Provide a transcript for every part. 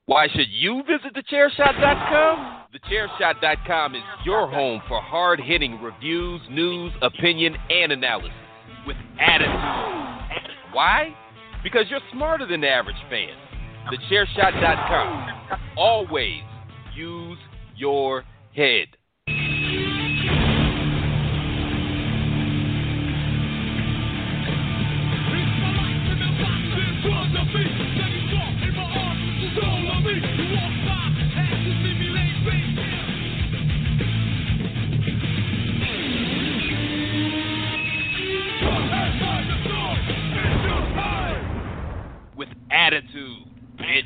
Why should you visit thechairshot.com? Thechairshot.com is your home for hard-hitting reviews, news, opinion, and analysis with attitude. Why? Because you're smarter than the average fan. Thechairshot.com. Always use your head. With attitude, bitch.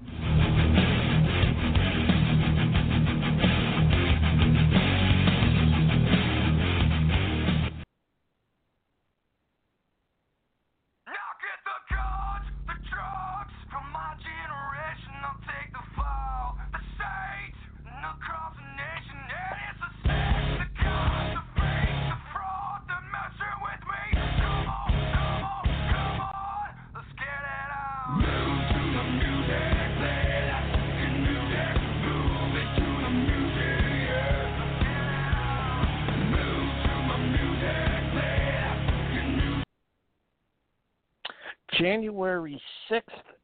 January 6th,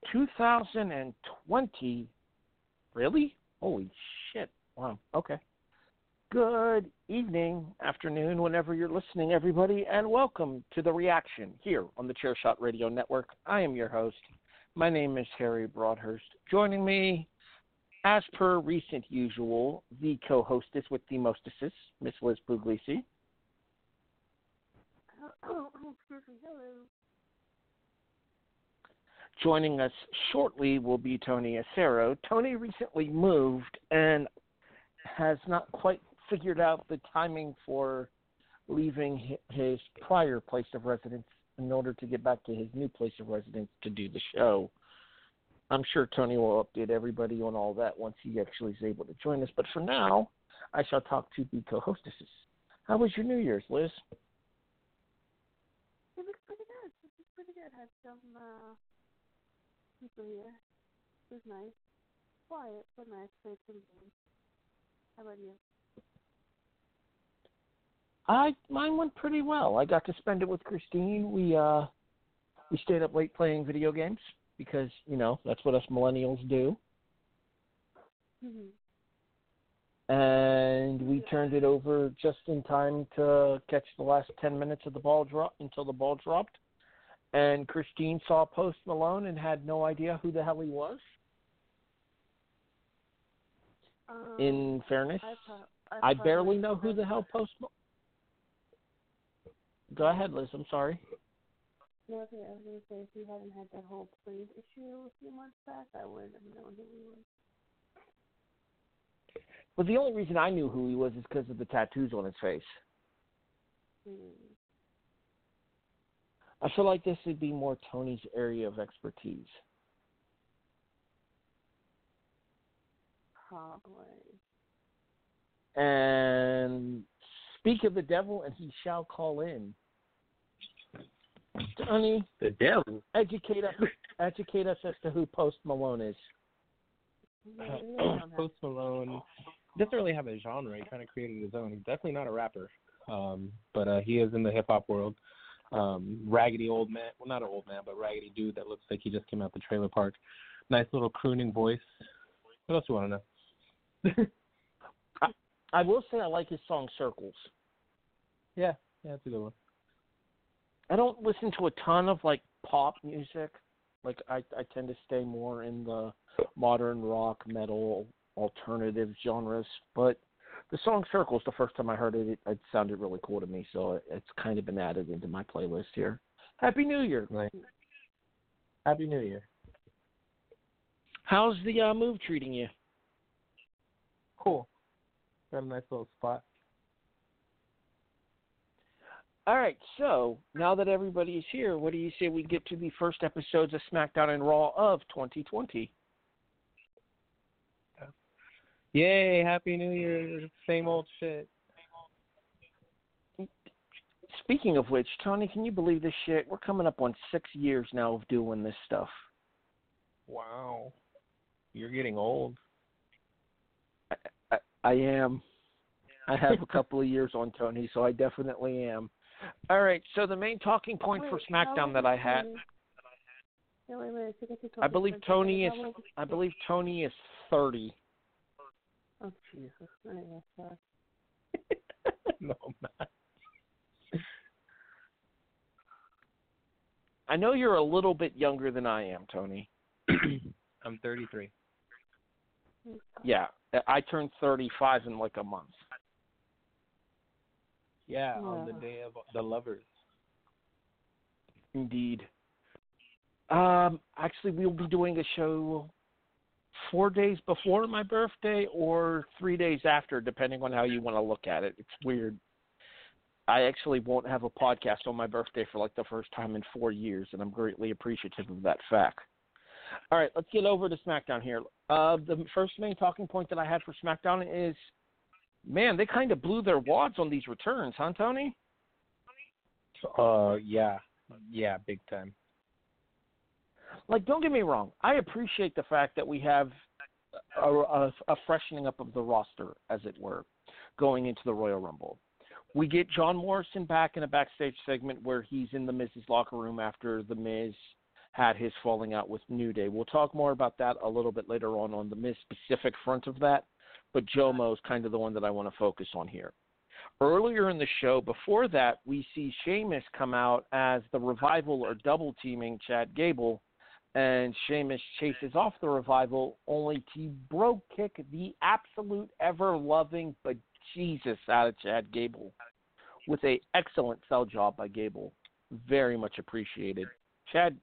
2020. Really? Holy shit. Wow. Okay. Good evening, afternoon, whenever you're listening, everybody, and welcome to The Reaction here on the Chairshot Radio Network. I am your host. My name is Harry Broadhurst. Joining me, as per recent usual, the co-hostess with the mostesses, Miss Liz Puglisi. Oh, excuse me. Hello. Joining us shortly will be Tony Acero. Tony recently moved and has not quite figured out the timing for leaving his prior place of residence in order to get back to his new place of residence to do the show. I'm sure Tony will update everybody on all that once he actually is able to join us. But for now, I shall talk to the co-hostesses. How was your New Year's, Liz? It was pretty good. Had some people here. It was nice. Quiet, but nice. Played some games. How about you? Mine went pretty well. I got to spend it with Christine. We stayed up late playing video games because, you know, that's what us millennials do. Mm-hmm. And we turned it over just in time to catch the last 10 minutes of the ball drop until the ball dropped. And Christine saw Post Malone and had no idea who the hell he was. In fairness, I barely know who the hell Post Malone. Go ahead, Liz. I'm sorry. No, okay, I was going to say, if you hadn't had that whole plague issue a few months back, I wouldn't have known who he was. But the only reason I knew who he was is because of the tattoos on his face. I feel like this would be more Tony's area of expertise. Probably. And speak of the devil, and he shall call in. Tony, the devil. Educate us as to who Post Malone is. Post Malone doesn't really have a genre. He kind of created his own. He's definitely not a rapper, but he is in the hip hop world. Raggedy old man, well, not an old man, but raggedy dude that looks like he just came out the trailer park. Nice little crooning voice. What else do you want to know? I will say I like his song Circles. Yeah, that's a good one. I don't listen to a ton of like pop music. Like I tend to stay more in the modern rock, metal, alternative genres. But the song Circles, the first time I heard it, it sounded really cool to me. So it's kind of been added into my playlist here. Happy New Year. Nice. Happy New Year. How's the move treating you? Cool. Got a nice little spot. All right, so now that everybody is here, what do you say we get to the first episodes of SmackDown and Raw of 2020? Yay, Happy New Year. Same old shit. Speaking of which, Tony, can you believe this shit? We're coming up on 6 years now of doing this stuff. Wow. You're getting old. I am. I have a couple of years on Tony, so I definitely am. All right, so the main talking point for SmackDown that I had, Yeah, wait a minute. I believe Tony is 30. Oh, Jesus. Anyway, sorry. No, man. I know you're a little bit younger than I am, Tony. I'm 33. Yeah, I turned 35 in like a month. Yeah, on the day of the lovers. Indeed. Actually, we'll be doing a show 4 days before my birthday or 3 days after, depending on how you want to look at it. It's weird. I actually won't have a podcast on my birthday for like the first time in 4 years, and I'm greatly appreciative of that fact. All right, let's get over to SmackDown here. The first main talking point that I had for SmackDown is, man, they kind of blew their wads on these returns, huh, Tony? Yeah, big time. Like, don't get me wrong. I appreciate the fact that we have a freshening up of the roster, as it were, going into the Royal Rumble. We get John Morrison back in a backstage segment where he's in the Miz's locker room after the Miz had his falling out with New Day. We'll talk more about that a little bit later on the Miz specific front of that, but Jomo is kind of the one that I want to focus on here. Earlier in the show, before that, we see Sheamus come out as the Revival are double teaming Chad Gable, and Sheamus chases off the Revival only to bro kick the absolute ever-loving bejesus out of Chad Gable with an excellent sell job by Gable. Very much appreciated. Chad,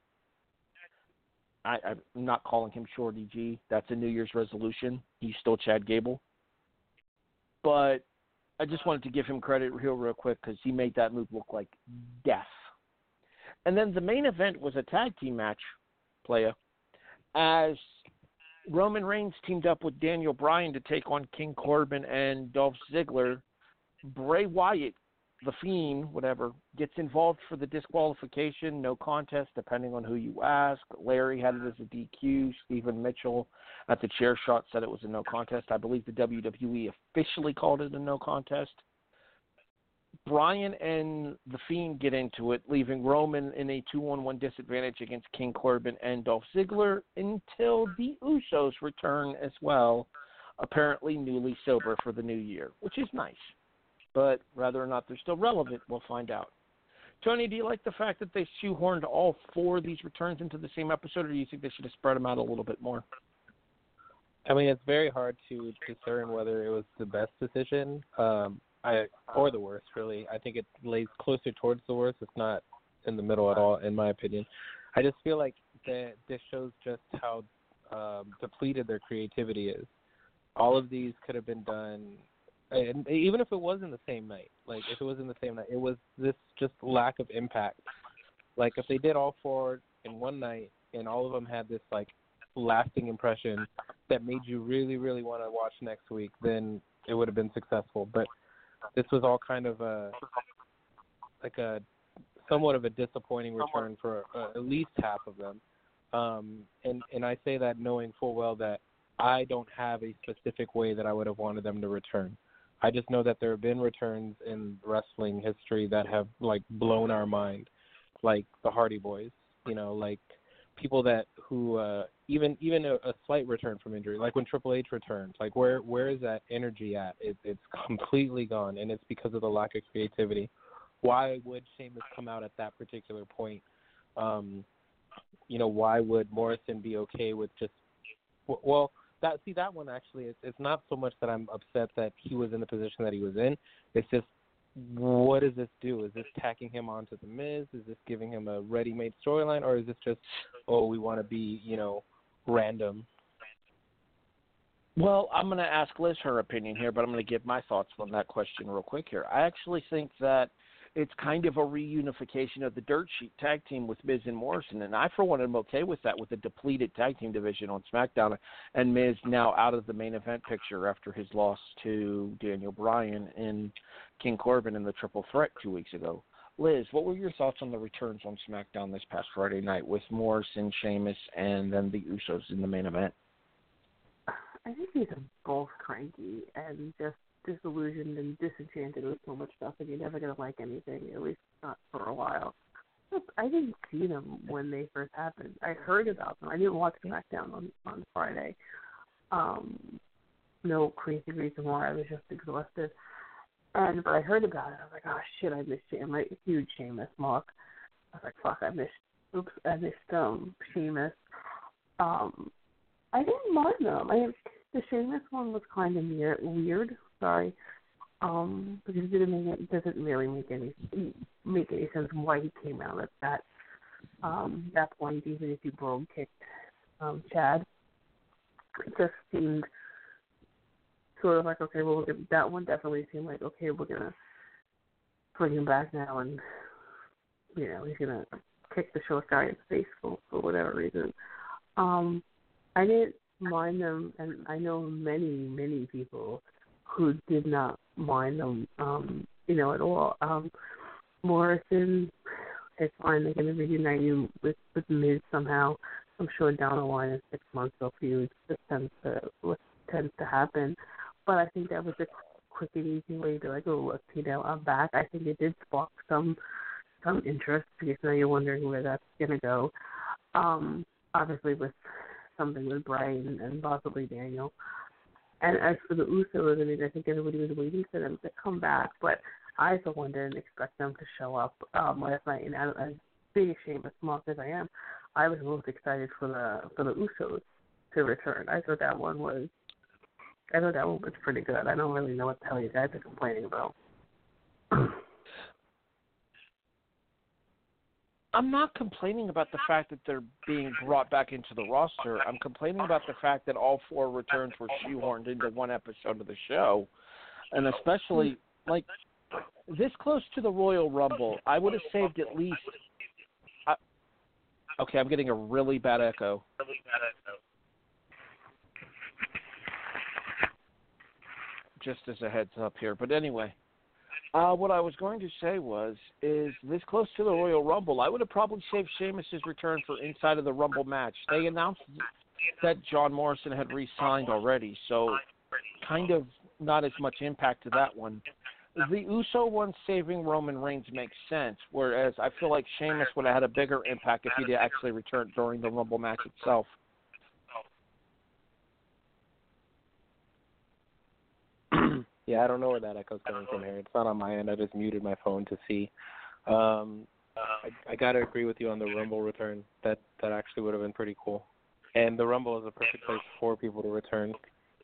I'm not calling him Shorty G. That's a New Year's resolution. He's still Chad Gable. But I just wanted to give him credit real quick because he made that move look like death. And then the main event was a tag team match, playa, as Roman Reigns teamed up with Daniel Bryan to take on King Corbin and Dolph Ziggler. Bray Wyatt, the Fiend, whatever, gets involved for the disqualification, no contest, depending on who you ask. Larry had it as a DQ. Stephen Mitchell at the chair shot said it was a no contest. I believe the WWE officially called it a no contest. Bryan and the Fiend get into it, leaving Roman in a 2-on-1 disadvantage against King Corbin and Dolph Ziggler until the Usos return as well, apparently newly sober for the new year, which is nice. But whether or not they're still relevant, we'll find out. Tony, do you like the fact that they shoehorned all 4 of these returns into the same episode, or do you think they should have spread them out a little bit more? I mean, it's very hard to discern whether it was the best decision or the worst, really. I think it lays closer towards the worst. It's not in the middle at all, in my opinion. I just feel like this shows just how depleted their creativity is. All of these could have been done, and even if it was in the same night. Like, if it was in the same night, it was this just lack of impact. Like, if they did all 4 in one night and all of them had this, like, lasting impression that made you really, really want to watch next week, then it would have been successful. But this was all kind of somewhat of a disappointing return for at least half of them. And I say that knowing full well that I don't have a specific way that I would have wanted them to return. I just know that there have been returns in wrestling history that have, like, blown our mind, like the Hardy Boys, like people who even a slight return from injury, like when Triple H returned, like where is that energy at? It's completely gone, and it's because of the lack of creativity. Why would Sheamus come out at that particular point? Why would Morrison be okay with just that one actually, it's not so much that I'm upset that he was in the position that he was in. It's just, what does this do? Is this tacking him onto the Miz? Is this giving him a ready-made storyline, or is this just, we want to be, random? Well, I'm going to ask Liz her opinion here, but I'm going to give my thoughts on that question real quick here. I actually think that it's kind of a reunification of the Dirt Sheet tag team with Miz and Morrison, and I, for one, am okay with that, with the depleted tag team division on SmackDown, and Miz now out of the main event picture after his loss to Daniel Bryan and King Corbin in the Triple Threat 2 weeks ago. Liz, what were your thoughts on the returns on SmackDown this past Friday night with Morrison, Sheamus, and then the Usos in the main event? I think these are both cranky and just disillusioned and disenchanted with so much stuff, and you're never going to like anything, at least not for a while. Look, I didn't see them when they first happened. I heard about them. I didn't watch SmackDown on Friday. No crazy reason why. I was just exhausted. But I heard about it. I was like, oh, shit, I missed it. I'm a huge Sheamus mark. I was like, fuck, I missed Sheamus. I didn't mind them. The Sheamus one was kind of weird. Sorry, because it doesn't really make any sense why he came out at that point, even if he brogue kicked Chad. It just seemed sort of like, okay, well, that one definitely seemed like, okay, we're gonna bring him back now, and he's gonna kick the short guy in the face for whatever reason. I didn't mind them, and I know many, many people who did not mind them, at all. Morrison, it's fine. They're going to reunite you with Miz somehow. I'm sure down the line in 6 months they'll feud. This tends to happen. But I think that was a quick and easy way to like, oh, look, I'm back. I think it did spark some interest because now you're wondering where that's going to go. Obviously with something with Brian and possibly Daniel. And as for the Usos, I think everybody was waiting for them to come back, but I, for one, didn't expect them to show up last night. And as big a Sheamus mark as I am, I was most excited for the Usos to return. I thought that one was pretty good. I don't really know what the hell you guys are complaining about. I'm not complaining about the fact that they're being brought back into the roster. I'm complaining about the fact that all 4 returns were shoehorned into one episode of the show. And especially, like, this close to the Royal Rumble, I would have saved at least... okay, I'm getting a really bad echo. Just as a heads up here. But anyway... what I was going to say is this close to the Royal Rumble, I would have probably saved Sheamus' return for inside of the Rumble match. They announced that John Morrison had re-signed already, so kind of not as much impact to that one. The Uso one saving Roman Reigns makes sense, whereas I feel like Sheamus would have had a bigger impact if he'd actually returned during the Rumble match itself. Yeah, I don't know where that echo's coming from here. It's not on my end. I just muted my phone to see. I got to agree with you on the Rumble return. That actually would have been pretty cool. And the Rumble is a perfect place for people to return.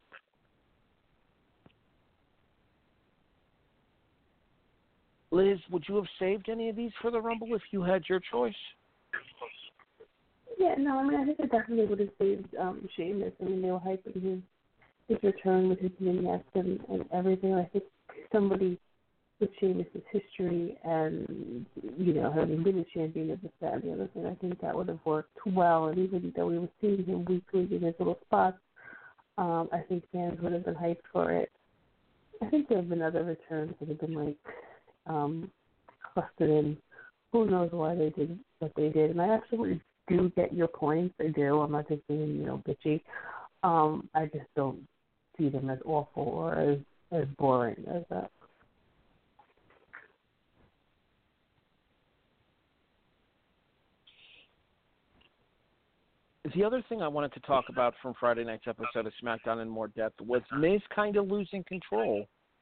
Liz, would you have saved any of these for the Rumble if you had your choice? Yeah, no, I mean, I think it definitely would have saved Sheamus. I mean, they were hyping his return with his vignettes and everything. I think somebody with Sheamus' history and, having been a champion of this, that, and the other thing, I think that would have worked well. And even though we were seeing him weekly in his little spots, I think fans would have been hyped for it. I think there have been other returns that have been, clustered in. Who knows why they did what they did. And I actually do get your points. I do. I'm not just being, bitchy. I just don't see them as awful or as boring as that. The other thing I wanted to talk about from Friday night's episode of SmackDown in more depth was Miz kind of losing control.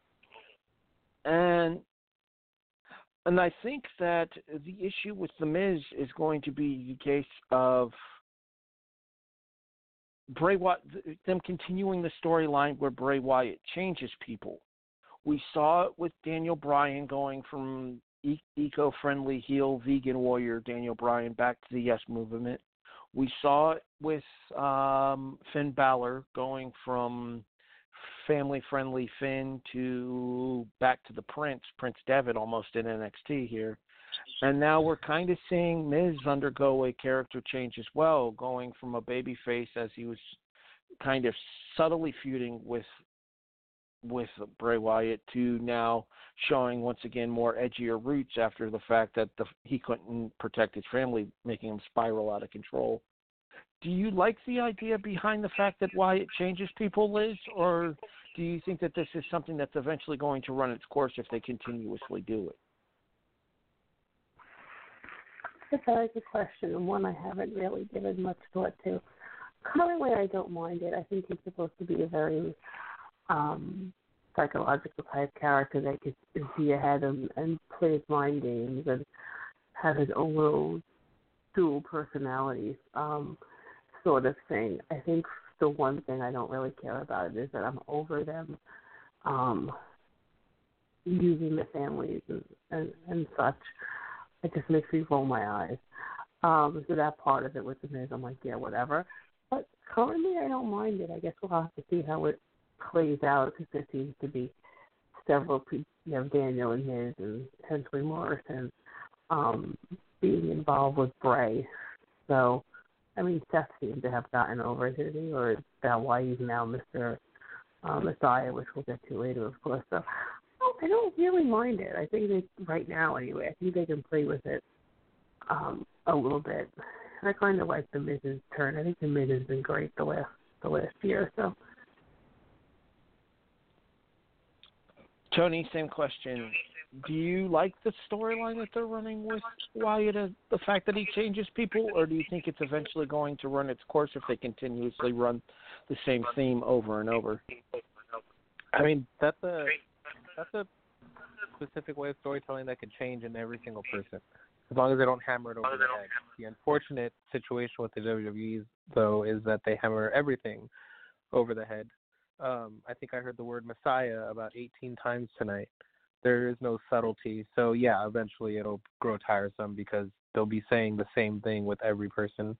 And I think that the issue with The Miz is going to be the case of Bray Wyatt, them continuing the storyline where Bray Wyatt changes people. We saw it with Daniel Bryan going from eco-friendly heel vegan warrior Daniel Bryan back to the Yes Movement. We saw it with Finn Balor going from family-friendly Finn to back to the Prince Devitt almost in NXT here. And now we're kind of seeing Miz undergo a character change as well, going from a babyface as he was kind of subtly feuding with Bray Wyatt to now showing once again more edgier roots after the fact that he couldn't protect his family, making him spiral out of control. Do you like the idea behind the fact that Wyatt changes people, Liz, or do you think that this is something that's eventually going to run its course if they continuously do it? It's a very good question, and one I haven't really given much thought to. Currently, I don't mind it. I think he's supposed to be a very psychological type character that could see ahead and play his mind games and have his own little dual personalities sort of thing. I think the one thing I don't really care about it is that I'm over them using the families and such. It just makes me roll my eyes. So that part of it with the Miz, I'm like, yeah, whatever. But currently, I don't mind it. I guess we'll have to see how it plays out because there seems to be several people, Daniel and Miz and potentially Morrison being involved with Bray. So, I mean, Seth seems to have gotten over it, or is that why he's now Mr. Messiah, which we'll get to later, of course. So, I don't really mind it. I think right now, anyway, I think they can play with it a little bit. I kind of like the Miz's turn. I think the Miz has been great the last year or so. Tony, same question. Do you like the storyline that they're running with Wyatt, the fact that he changes people, or do you think it's eventually going to run its course if they continuously run the same theme over and over? I mean, that's a specific way of storytelling that could change in every single person, as long as they don't hammer it over the head. The unfortunate situation with the WWE, though, is that they hammer everything over the head. I think I heard the word Messiah about 18 times tonight. There is no subtlety. So, yeah, eventually it'll grow tiresome because they'll be saying the same thing with every person.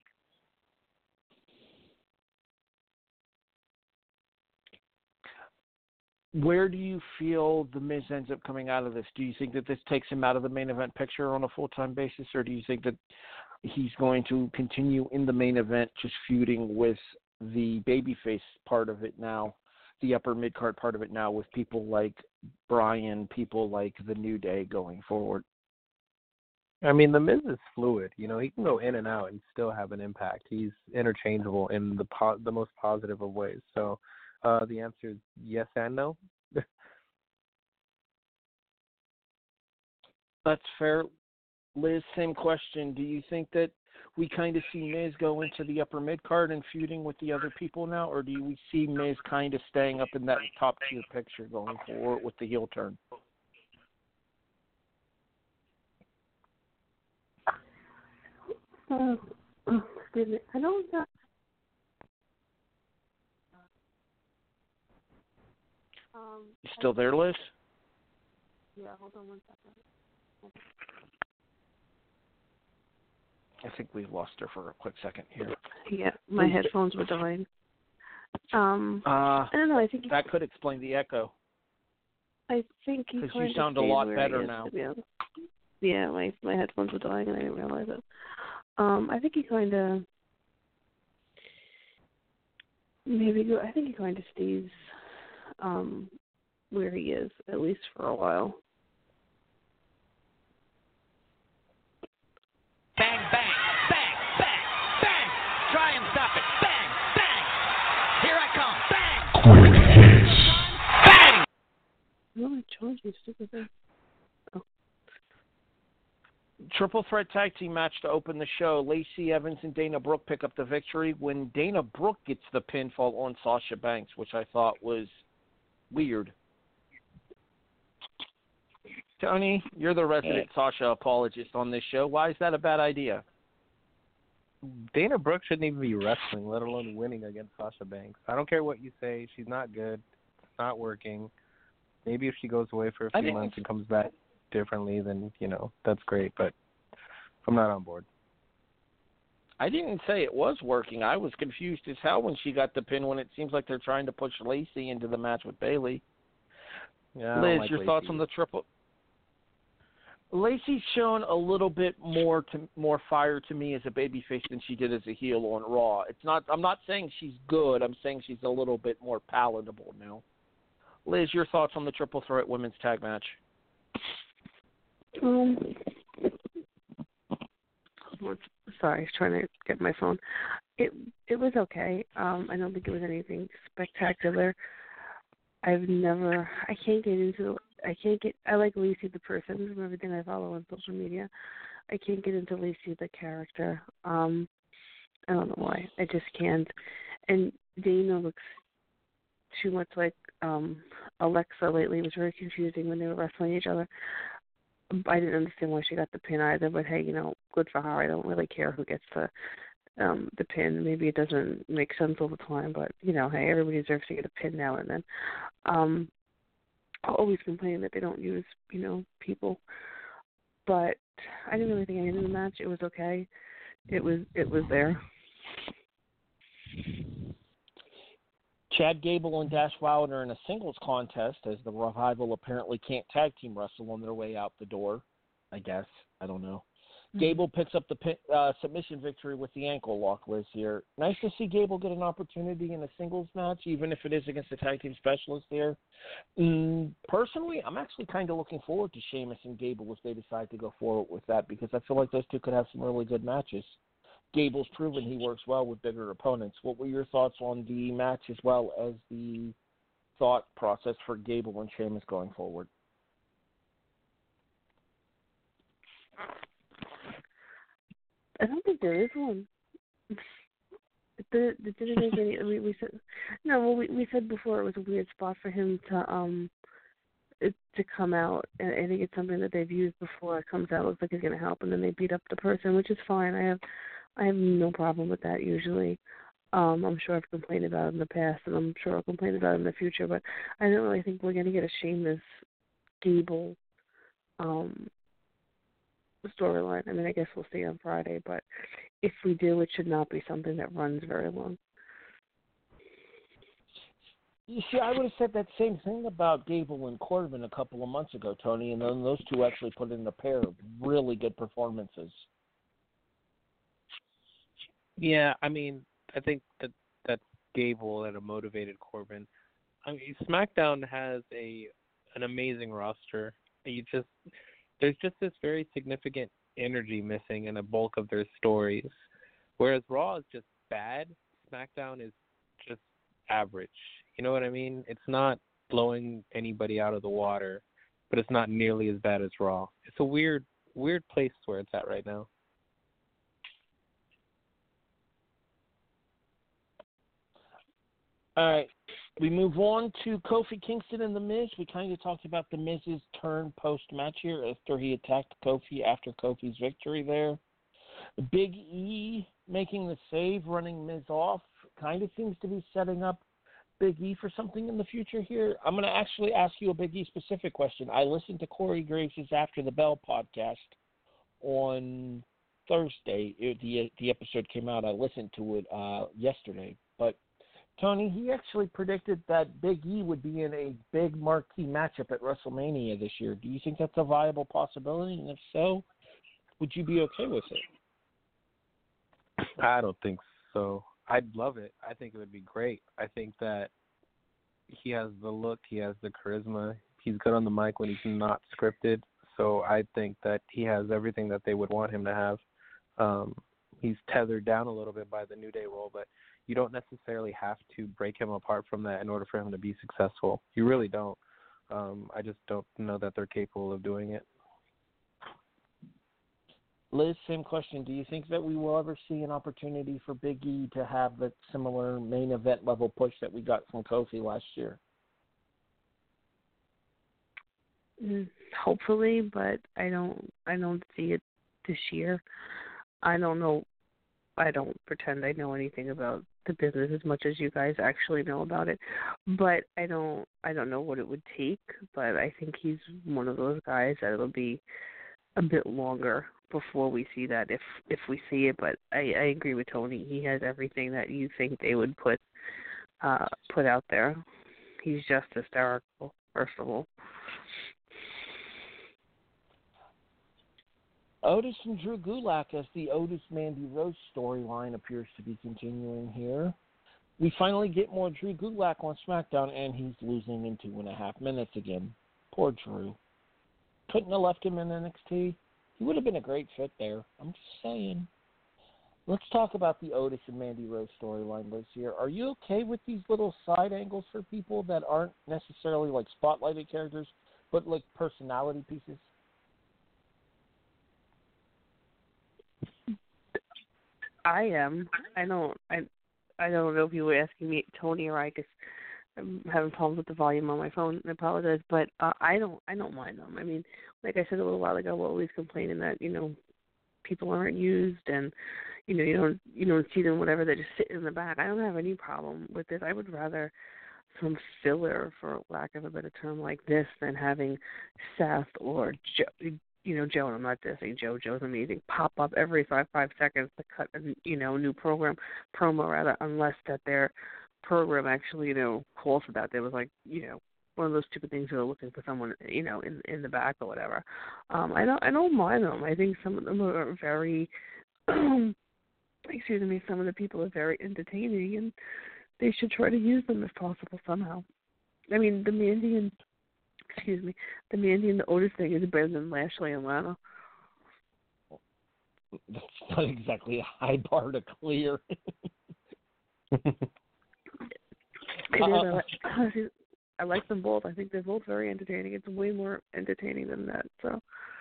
Where do you feel the Miz ends up coming out of this? Do you think that this takes him out of the main event picture on a full-time basis, or do you think that he's going to continue in the main event just feuding with the babyface part of it now, the upper mid-card part of it now, with people like Bryan, people like the New Day going forward? I mean, the Miz is fluid. He can go in and out and still have an impact. He's interchangeable in the most positive of ways. So the answer is yes and no. That's fair. Liz, same question. Do you think that we kind of see Miz go into the upper mid-card and feuding with the other people now, or do we see Miz kind of staying up in that top-tier picture going forward with the heel turn? Excuse me. I don't know. You still there, Liz? Yeah, hold on one second. I think we've lost her for a quick second here. Yeah, my headphones were dying. I don't know. I think that could explain the echo. I think he because you sound a lot better now. Yeah, my headphones were dying and I didn't realize it. I think he kind of I think he kind of stays where he is, at least for a while. Bang, bang, bang, bang, bang. Try and stop it. Bang, bang. Here I come. Bang. Quick hits. Bang. No, I charged you, stupid thing. Oh. Triple threat tag team match to open the show. Lacey Evans and Dana Brooke pick up the victory when Dana Brooke gets the pinfall on Sasha Banks, which I thought was weird. Tony, you're the resident Sasha apologist on this show. Why is that a bad idea? Dana Brooke shouldn't even be wrestling, let alone winning against Sasha Banks. I don't care what you say. She's not good. It's not working. Maybe if she goes away for a few months and comes back differently, then, that's great. But I'm not on board. I didn't say it was working. I was confused as hell when she got the pin when it seems like they're trying to push Lacey into the match with Bayley. Yeah, Liz, like your Lacey. thoughts on the triple? Lacey's shown a little bit more fire to me as a babyface than she did as a heel on Raw. I'm not saying she's good. I'm saying she's a little bit more palatable now. Liz, your thoughts on the triple threat women's tag match? Sorry, I was trying to get my phone. It was okay. I don't think it was anything spectacular. I like Lacey the person from everything I follow on social media. I can't get into Lacey the character. I don't know why. I just can't. And Dana looks too much like Alexa lately. It was very confusing when they were wrestling each other. I didn't understand why she got the pin either, but hey, good for her. I don't really care who gets the pin. Maybe it doesn't make sense all the time, but hey, everybody deserves to get a pin now and then. I'll always complain that they don't use, people. But I didn't really think anything of the match. It was okay. It was there. Chad Gable and Dash Wilder in a singles contest, as the Revival apparently can't tag team wrestle on their way out the door, I guess. I don't know. Mm-hmm. Gable picks up the submission victory with the ankle lock, Liz, here. Nice to see Gable get an opportunity in a singles match, even if it is against a tag team specialist there. Personally, I'm actually kind of looking forward to Sheamus and Gable if they decide to go forward with that, because I feel like those two could have some really good matches. Gable's proven he works well with bigger opponents. What were your thoughts on the match as well as the thought process for Gable and Sheamus going forward? I don't think there is one. It didn't make any. We said no. Well, we said before it was a weird spot for him to come out, and I think it's something that they've used before. It comes out, looks like he's going to help, and then they beat up the person, which is fine. I have no problem with that usually. I'm sure I've complained about it in the past, and I'm sure I'll complain about it in the future, but I don't really think we're going to get a Sheamus Gable storyline. I mean, I guess we'll see on Friday, but if we do, it should not be something that runs very long. You see, I would have said that same thing about Gable and Corbin a couple of months ago, Tony, and then those two actually put in a pair of really good performances. Yeah, I mean, I think that's Gable and a motivated Corbin. I mean, SmackDown has an amazing roster. There's just this very significant energy missing in a bulk of their stories. Whereas Raw is just bad, SmackDown is just average. You know what I mean? It's not blowing anybody out of the water, but it's not nearly as bad as Raw. It's a weird place where it's at right now. All right, we move on to Kofi Kingston and The Miz. We kind of talked about The Miz's turn post-match here after he attacked Kofi after Kofi's victory there. Big E making the save, running Miz off, kind of seems to be setting up Big E for something in the future here. I'm going to actually ask you a Big E specific question. I listened to Corey Graves' After the Bell podcast on Thursday. The episode came out. I listened to it yesterday, but Tony, he actually predicted that Big E would be in a big marquee matchup at WrestleMania this year. Do you think that's a viable possibility? And if so, would you be okay with it? I don't think so. I'd love it. I think it would be great. I think that he has the look, he has the charisma, he's good on the mic when he's not scripted. So I think that he has everything that they would want him to have. He's tethered down a little bit by the New Day role, but you don't necessarily have to break him apart from that in order for him to be successful. You really don't. I just don't know that they're capable of doing it. Liz, same question. Do you think that we will ever see an opportunity for Big E to have the similar main event level push that we got from Kofi last year? Hopefully, but I don't see it this year. I don't know. I don't pretend I know anything about the business as much as you guys actually know about it, but I don't know what it would take. But I think he's one of those guys that it'll be a bit longer before we see that, if we see it. But I agree with Tony. He has everything that you think they would put out there. He's just hysterical, first of all. Otis and Drew Gulak as the Otis Mandy Rose storyline appears to be continuing here. We finally get more Drew Gulak on SmackDown, and he's losing in 2.5 minutes again. Poor Drew. Couldn't have left him in NXT. He would have been a great fit there. I'm just saying. Let's talk about the Otis and Mandy Rose storyline, Liz, here. Are you okay with these little side angles for people that aren't necessarily like spotlighted characters, but like personality pieces? I am. I don't know if you were asking me, Tony, or I, because I'm having problems with the volume on my phone. I apologize, but I don't mind them. I mean, like I said a little while ago, we're always complaining that people aren't used, and you don't see them, whatever. They just sit in the back. I don't have any problem with this. I would rather some filler, for lack of a better term, like this than having Seth or Joe. Joe, and I'm not dissing Joe. Joe's amazing. Pop up every five seconds to cut a new promo rather, unless that their program actually calls for that. There was like one of those stupid things where they're looking for someone in the back or whatever. I don't mind them. I think some of them are very excuse me. Some of the people are very entertaining, and they should try to use them if possible somehow. I mean, the Mandy and the Otis thing is better than Lashley and Lana. That's not exactly a high bar to clear. I like them both. I think they're both very entertaining. It's way more entertaining than that. So,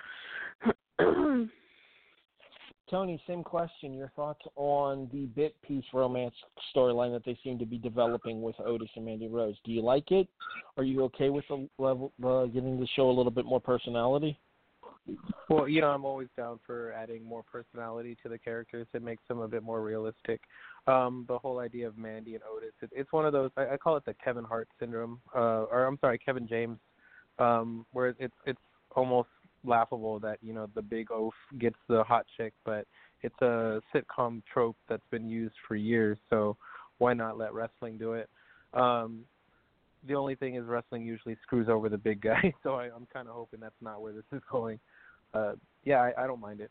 Tony, same question. Your thoughts on the bit piece romance storyline that they seem to be developing with Otis and Mandy Rose? Do you like it? Are you okay with the level giving the show a little bit more personality? Well, I'm always down for adding more personality to the characters. It makes them a bit more realistic. The whole idea of Mandy and Otis, it's one of those, I call it the Kevin Hart syndrome, Kevin James, where it's almost laughable that, the big oaf gets the hot chick, but it's a sitcom trope that's been used for years, so why not let wrestling do it? The only thing is wrestling usually screws over the big guy, so I'm kind of hoping that's not where this is going. I don't mind it.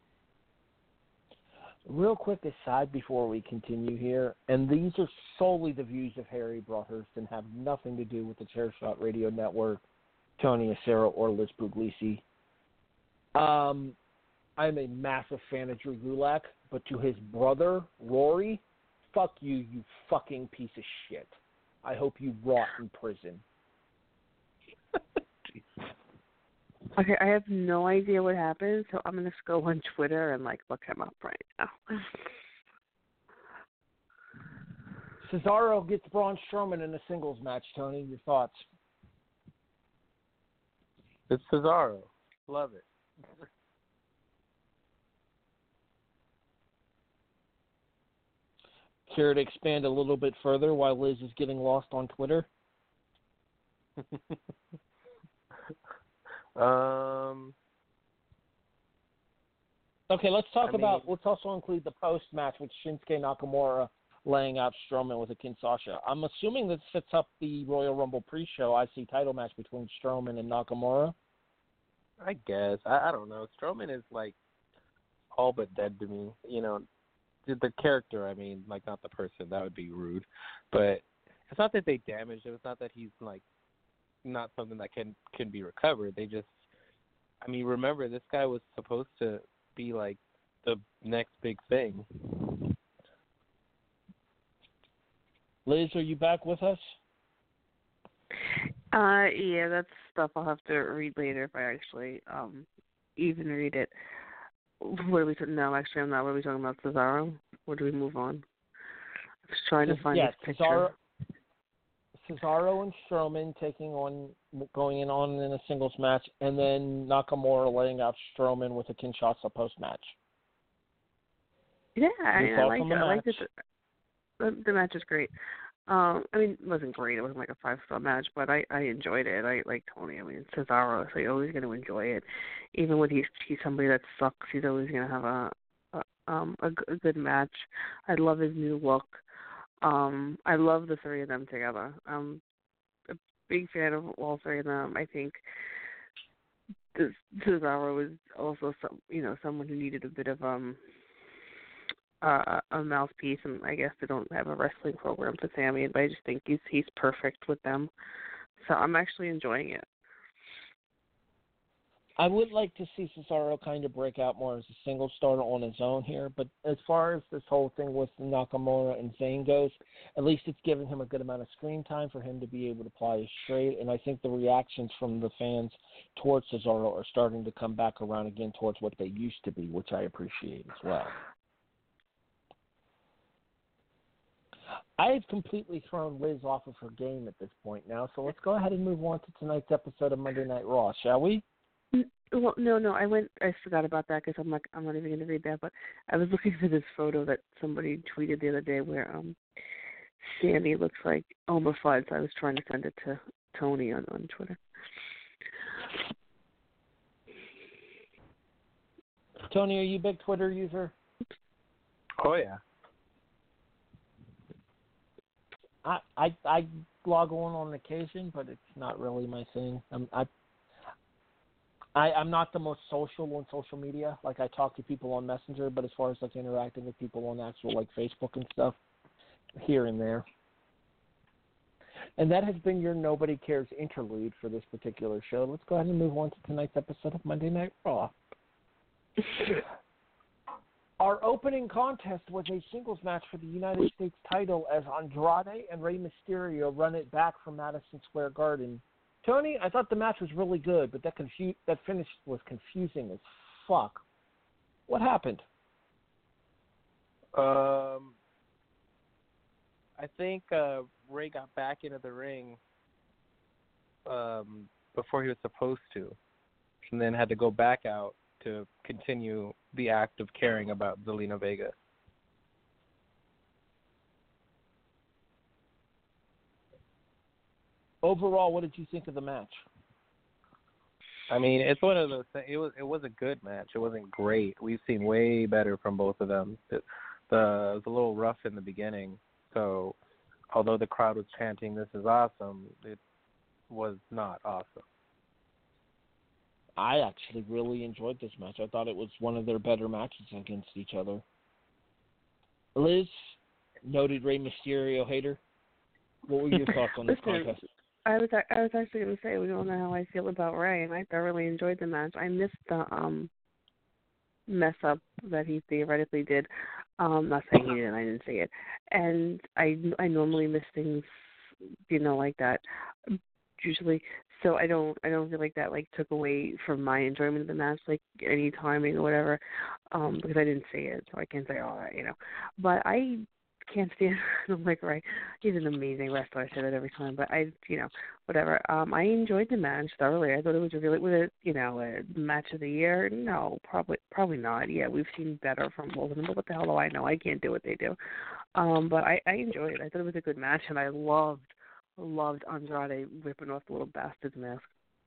Real quick aside before we continue here, and these are solely the views of Harry Broadhurst and have nothing to do with the Chairshot Radio Network, Tony Acero, or Liz Puglisi. I'm a massive fan of Drew Gulak, but to his brother, Rory, fuck you, you fucking piece of shit. I hope you rot in prison. Okay, I have no idea what happened, so I'm going to go on Twitter and, look him up right now. Cesaro gets Braun Strowman in a singles match, Tony. Your thoughts? It's Cesaro. Love it. Care to expand a little bit further while Liz is getting lost on Twitter? Okay, let's also include the post-match with Shinsuke Nakamura laying out Strowman with a Kinshasa. I'm assuming this sets up the Royal Rumble pre-show IC title match between Strowman and Nakamura. I guess. I don't know. Strowman is, all but dead to me. The character, not the person. That would be rude. But it's not that they damaged him. It's not that he's, not something that can be recovered. They just, remember, this guy was supposed to be, the next big thing. Liz, are you back with us? Yeah, that's stuff I'll have to read later if I actually even read it. What are we talking? No, actually, I'm not. What are we talking about? Cesaro? Or do we move on? I'm just trying to find this picture. Cesaro and Strowman going on in a singles match, and then Nakamura laying out Strowman with a Kinshasa post match. Yeah, I like it. I like it. The match is great. It wasn't great. It wasn't like a 5-star match, but I enjoyed it. I like Tony. Cesaro, so you're always going to enjoy it. Even when he's somebody that sucks, he's always going to have a good match. I love his new look. I love the three of them together. I'm a big fan of all three of them. I think Cesaro is also someone who needed a bit of a mouthpiece, and I guess they don't have a wrestling program for Sammy, but I just think he's perfect with them. So I'm actually enjoying it. I would like to see Cesaro kind of break out more as a single starter on his own here, but as far as this whole thing with Nakamura and Zayn goes, at least it's giving him a good amount of screen time for him to be able to apply his straight, and I think the reactions from the fans towards Cesaro are starting to come back around again towards what they used to be, which I appreciate as well. I have completely thrown Liz off of her game at this point now, so let's go ahead and move on to tonight's episode of Monday Night Raw, shall we? Well, no. I forgot about that because I'm not even going to read that. But I was looking for this photo that somebody tweeted the other day where Sammy looks like Elmer Fudd. So I was trying to send it to Tony on Twitter. Tony, are you a big Twitter user? Oh yeah. I log on occasion, but it's not really my thing. I'm not the most social on social media. Like, I talk to people on Messenger, but as far as, like, interacting with people on actual, like, Facebook and stuff, here and there. And that has been your Nobody Cares interlude for this particular show. Let's go ahead and move on to tonight's episode of Monday Night Raw. Our opening contest was a singles match for the United States title as Andrade and Rey Mysterio run it back from Madison Square Garden. Tony, I thought the match was really good, but that finish was confusing as fuck. What happened? I think Rey got back into the ring before he was supposed to, and then had to go back out to continue the act of caring about Zelina Vega. Overall, what did you think of the match? I mean, it's one of those things. It was a good match. It wasn't great. We've seen way better from both of them. It was a little rough in the beginning. So, although the crowd was chanting, "This is awesome," it was not awesome. I actually really enjoyed this match. I thought it was one of their better matches against each other. Liz, noted Rey Mysterio hater, what were your thoughts on this contest? I was actually going to say, we don't know how I feel about Rey, and I thoroughly enjoyed the match. I missed the mess up that he theoretically did. Not saying he did, I didn't see it. And I normally miss things, like that, usually. So I don't feel like that like took away from my enjoyment of the match, like any timing or whatever, because I didn't see it, so I can't say all that, But I can't stand him like Rey. He's an amazing wrestler. I say that every time, but whatever. I enjoyed the match thoroughly. I thought it was a match of the year. No, probably not. Yeah, we've seen better from both of them, but what the hell do I know? I can't do what they do. But I enjoyed it. I thought it was a good match, and I loved Andrade ripping off the little bastard's mask.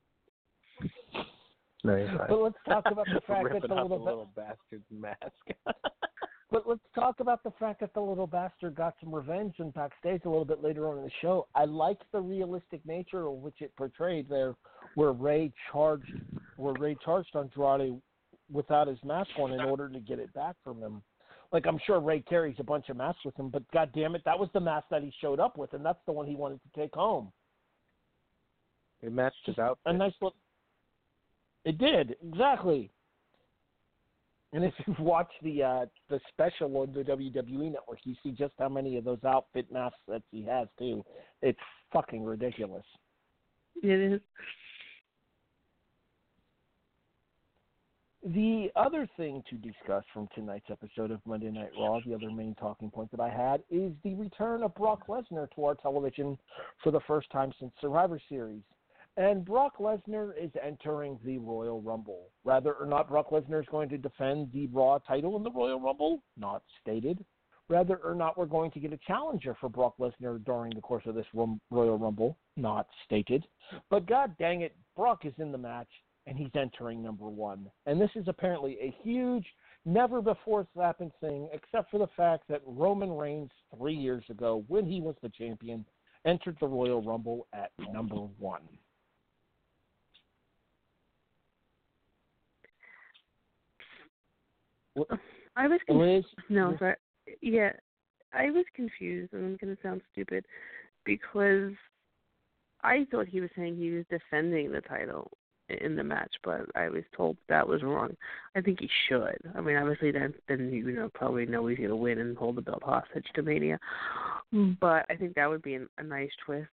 Nice. But let's talk about the fact that the little bastard's mask. But let's talk about the fact that the little bastard got some revenge and backstage a little bit later on in the show. I liked the realistic nature of which it portrayed there, where Rey charged Andrade without his mask on in order to get it back from him. Like, I'm sure Rey carries a bunch of masks with him, but God damn it, that was the mask that he showed up with, and that's the one he wanted to take home. It matched his outfit. A nice look. It did, exactly. And if you've watched the special on the WWE Network, you see just how many of those outfit masks that he has, too. It's fucking ridiculous. It is. The other thing to discuss from tonight's episode of Monday Night Raw, the other main talking point that I had, is the return of Brock Lesnar to our television for the first time since Survivor Series. And Brock Lesnar is entering the Royal Rumble. Whether or not Brock Lesnar is going to defend the Raw title in the Royal Rumble, not stated. Whether or not we're going to get a challenger for Brock Lesnar during the course of this Royal Rumble, not stated. But god dang it, Brock is in the match, and he's entering number one. And this is apparently a huge, never-before-happened thing, except for the fact that Roman Reigns 3 years ago, when he was the champion, entered the Royal Rumble at number one. I was Liz? No, sorry. Yeah, I was confused, and I'm going to sound stupid, because I thought he was saying he was defending the title. in the match, but I was told that was wrong. I think he should. I mean, obviously, then probably know he's gonna win and hold the belt hostage to Mania. But I think that would be a nice twist.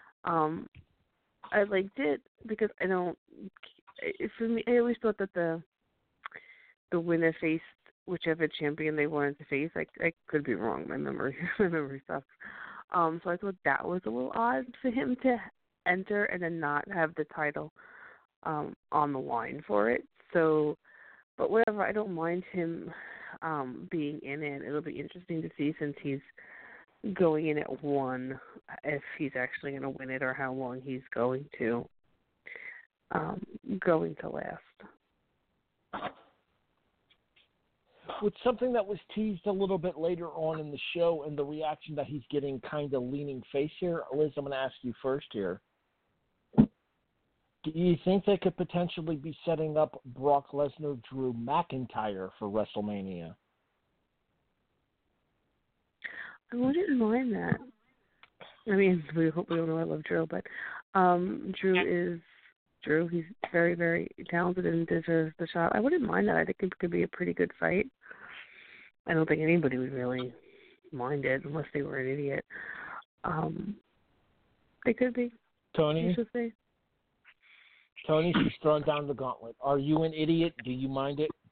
I liked it because I don't. For me, I always thought that the winner faced whichever champion they wanted to face. I could be wrong. My memory sucks. So I thought that was a little odd for him to enter and then not have the title on the line for it. So, but whatever, I don't mind him being in it. It'll be interesting to see since he's going in at 1, if he's actually going to win it or how long he's going to last. With something that was teased a little bit later on in the show and the reaction that he's getting kind of leaning face here, Liz, I'm going to ask you first here. Do you think they could potentially be setting up Brock Lesnar, Drew McIntyre for WrestleMania? I wouldn't mind that. I mean, we all know I love Drew, but Drew. He's very, very talented and deserves the shot. I wouldn't mind that. I think it could be a pretty good fight. I don't think anybody would really mind it unless they were an idiot. They could be. Tony, she's throwing down the gauntlet. Are you an idiot? Do you mind it?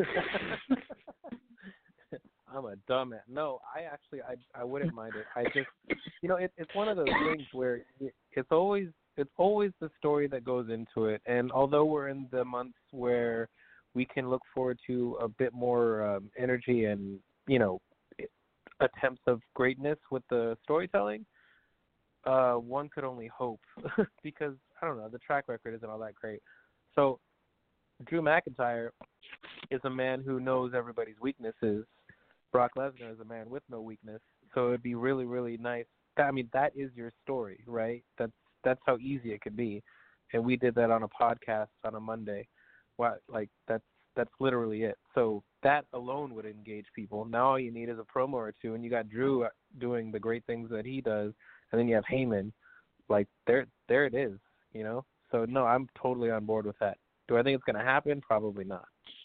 I'm a dumbass. No, I wouldn't mind it. I just, it's one of those things where it's always the story that goes into it. And although we're in the months where we can look forward to a bit more energy and, attempts of greatness with the storytelling, one could only hope because, I don't know, the track record isn't all that great. So Drew McIntyre is a man who knows everybody's weaknesses. Brock Lesnar is a man with no weakness. So it would be really, really nice. I mean, that is your story, right? That's how easy it could be, and we did that on a podcast on a Monday. That's literally it. So that alone would engage people. Now all you need is a promo or two, and you got Drew doing the great things that he does, and then you have Heyman. There it is, So no, I'm totally on board with that. Do I think it's going to happen? Probably not.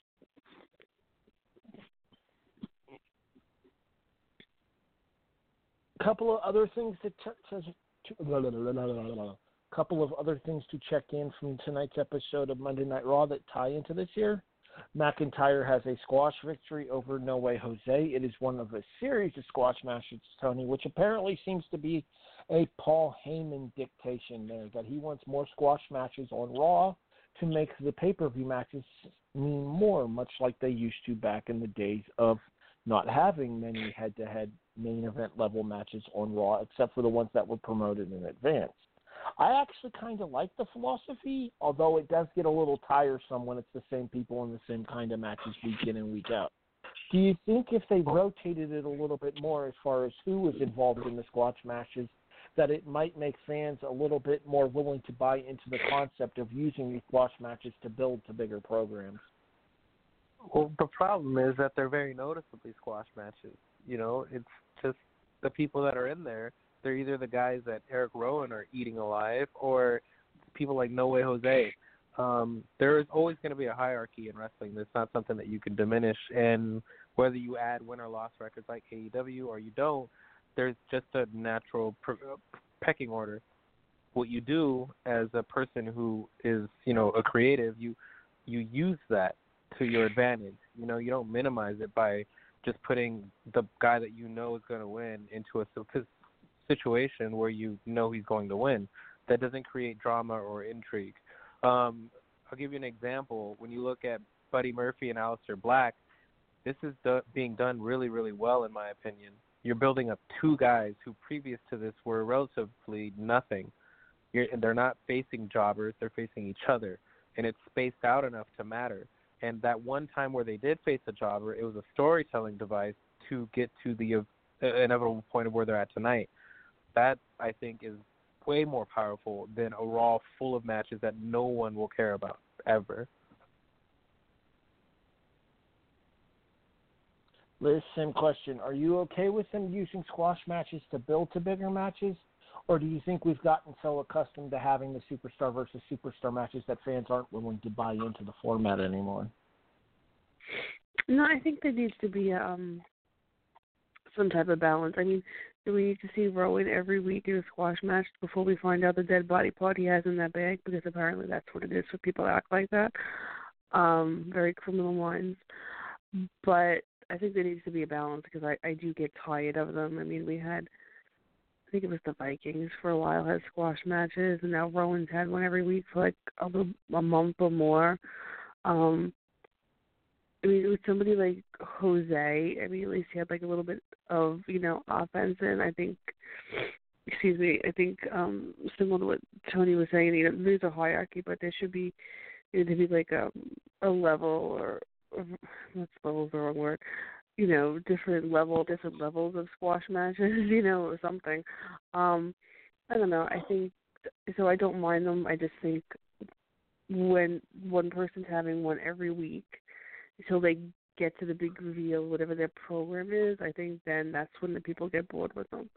Couple of other things to check in from tonight's episode of Monday Night Raw that tie into this year. McIntyre has a squash victory over No Way Jose. It is one of a series of squash matches, Tony, which apparently seems to be a Paul Heyman dictation there, that he wants more squash matches on Raw to make the pay-per-view matches mean more, much like they used to back in the days of not having many head-to-head main event level matches on Raw, except for the ones that were promoted in advance. I actually kind of like the philosophy, although it does get a little tiresome when it's the same people in the same kind of matches week in and week out. Do you think if they rotated it a little bit more as far as who was involved in the squash matches, that it might make fans a little bit more willing to buy into the concept of using these squash matches to build to bigger programs? Well, the problem is that they're very noticeably squash matches. It's just the people that are in there. They're either the guys that Eric Rowan are eating alive or people like No Way Jose. There is always going to be a hierarchy in wrestling. That's not something that you can diminish. And whether you add win or loss records like AEW or you don't, there's just a natural pecking order. What you do as a person who is, a creative, you use that to your advantage. You don't minimize it by just putting the guy that is going to win into a situation where he's going to win. That doesn't create drama or intrigue. I'll give you an example. When you look at Buddy Murphy and Aleister Black, this is being done really, really well, in my opinion. You're building up two guys who previous to this were relatively nothing. They're not facing jobbers. They're facing each other, and it's spaced out enough to matter. And that one time where they did face a jobber, it was a storytelling device to get to the inevitable point of where they're at tonight. That, I think, is way more powerful than a Raw full of matches that no one will care about, ever. Liz, same question. Are you okay with them using squash matches to build to bigger matches? Or do you think we've gotten so accustomed to having the superstar versus superstar matches that fans aren't willing to buy into the format anymore? No, I think there needs to be some type of balance. I mean, do we need to see Rowan every week in a squash match before we find out the dead body part he has in that bag? Because apparently that's what it is for people to act like that. Very criminal minds. But I think there needs to be a balance because I do get tired of them. I mean, we had, I think it was the Vikings for a while had squash matches, and now Rowan's had one every week for like a month or more. I mean, with somebody like Jose, I mean, at least he had like a little bit of, offense, and I think, similar to what Tony was saying, there's a hierarchy, but there should be, there be like a level, or what's level's the wrong word, different levels of squash matches, or something. I don't know. I think, so I don't mind them. I just think when one person's having one every week, until they get to the big reveal, whatever their program is, I think then that's when the people get bored with them.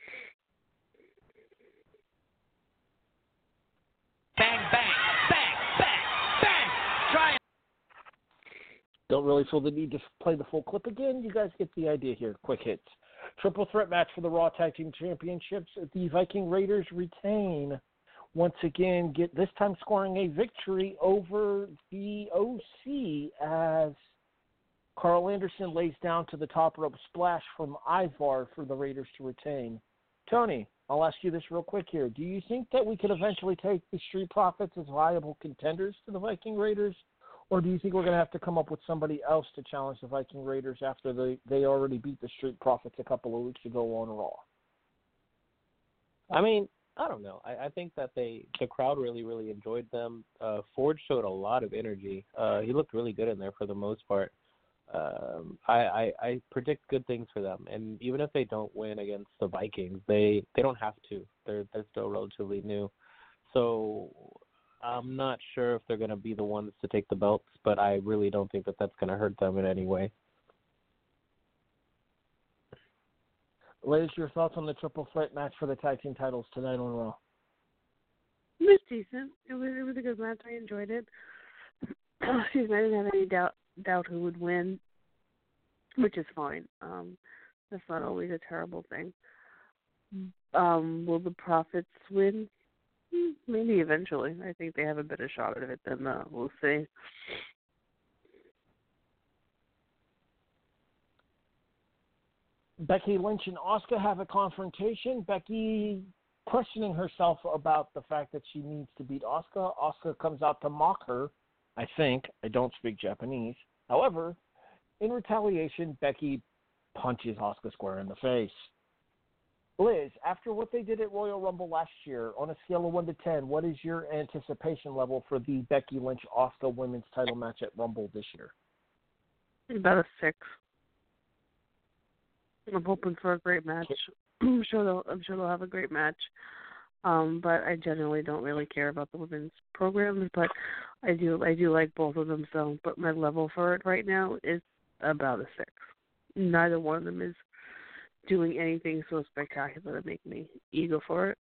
Bang, bang, bang, bang, bang. Try. Don't really feel the need to play the full clip again. You guys get the idea here. Quick hits. Triple threat match for the Raw Tag Team Championships. The Viking Raiders retain. Once again, this time scoring a victory over the OC as Carl Anderson lays down to the top rope splash from Ivar for the Raiders to retain. Tony, I'll ask you this real quick here. Do you think that we could eventually take the Street Profits as viable contenders to the Viking Raiders? Or do you think we're going to have to come up with somebody else to challenge the Viking Raiders after they already beat the Street Profits a couple of weeks ago on Raw? I mean, I don't know. I think that the crowd really, really enjoyed them. Ford showed a lot of energy. He looked really good in there for the most part. I predict good things for them. And even if they don't win against the Vikings, they don't have to. They're still relatively new. So I'm not sure if they're going to be the ones to take the belts, but I really don't think that that's going to hurt them in any way. Liz, your thoughts on the triple threat match for the tag team titles tonight on Raw? It was decent. It was a good match. I enjoyed it. Excuse me, I didn't have any doubt who would win, which is fine. That's not always a terrible thing. Will the Profits win? Maybe eventually. I think they have a better shot at it than we'll see. Becky Lynch and Asuka have a confrontation. Becky questioning herself about the fact that she needs to beat Asuka. Asuka comes out to mock her, I think. I don't speak Japanese. However, in retaliation, Becky punches Asuka square in the face. Liz, after what they did at Royal Rumble last year, on a scale of 1 to 10, what is your anticipation level for the Becky Lynch-Asuka women's title match at Rumble this year? About a 6. I'm hoping for a great match. I'm sure they'll have a great match. But I generally don't really care about the women's programs, but I do like both of them. So, but my level for it right now is about a 6. Neither one of them is doing anything so spectacular to make me eager for it.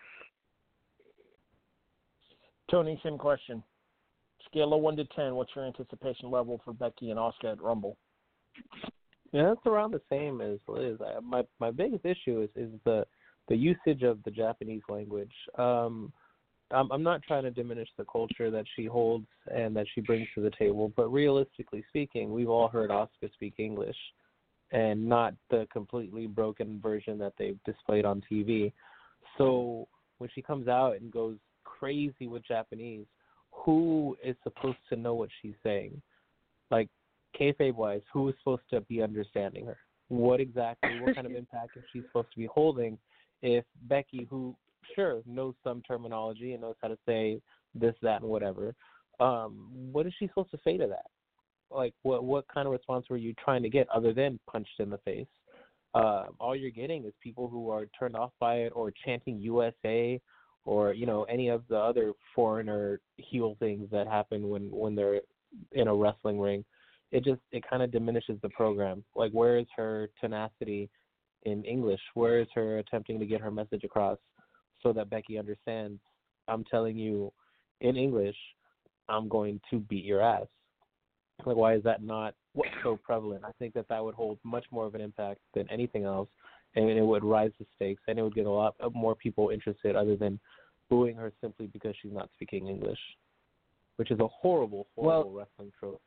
Tony, same question. Scale of 1 to 10, what's your anticipation level for Becky and Asuka at Rumble? Yeah, that's around the same as Liz. My biggest issue is the usage of the Japanese language. I'm not trying to diminish the culture that she holds and that she brings to the table, but realistically speaking, we've all heard Asuka speak English and not the completely broken version that they've displayed on TV. So when she comes out and goes crazy with Japanese, who is supposed to know what she's saying? Like, kayfabe-wise, who is supposed to be understanding her? What kind of impact is she supposed to be holding if Becky, who, sure, knows some terminology and knows how to say this, that, and whatever, what is she supposed to say to that? Like, what kind of response were you trying to get other than punched in the face? All you're getting is people who are turned off by it or chanting USA or, any of the other foreigner heel things that happen when they're in a wrestling ring. It kind of diminishes the program. Like, where is her tenacity in English? Where is her attempting to get her message across? so that Becky understands I'm telling you in English, I'm going to beat your ass. Like, why is that not so prevalent? I think that would hold much more of an impact than anything else, and it would rise the stakes, and it would get a lot more people interested other than booing her simply because she's not speaking English, which is a horrible wrestling trope.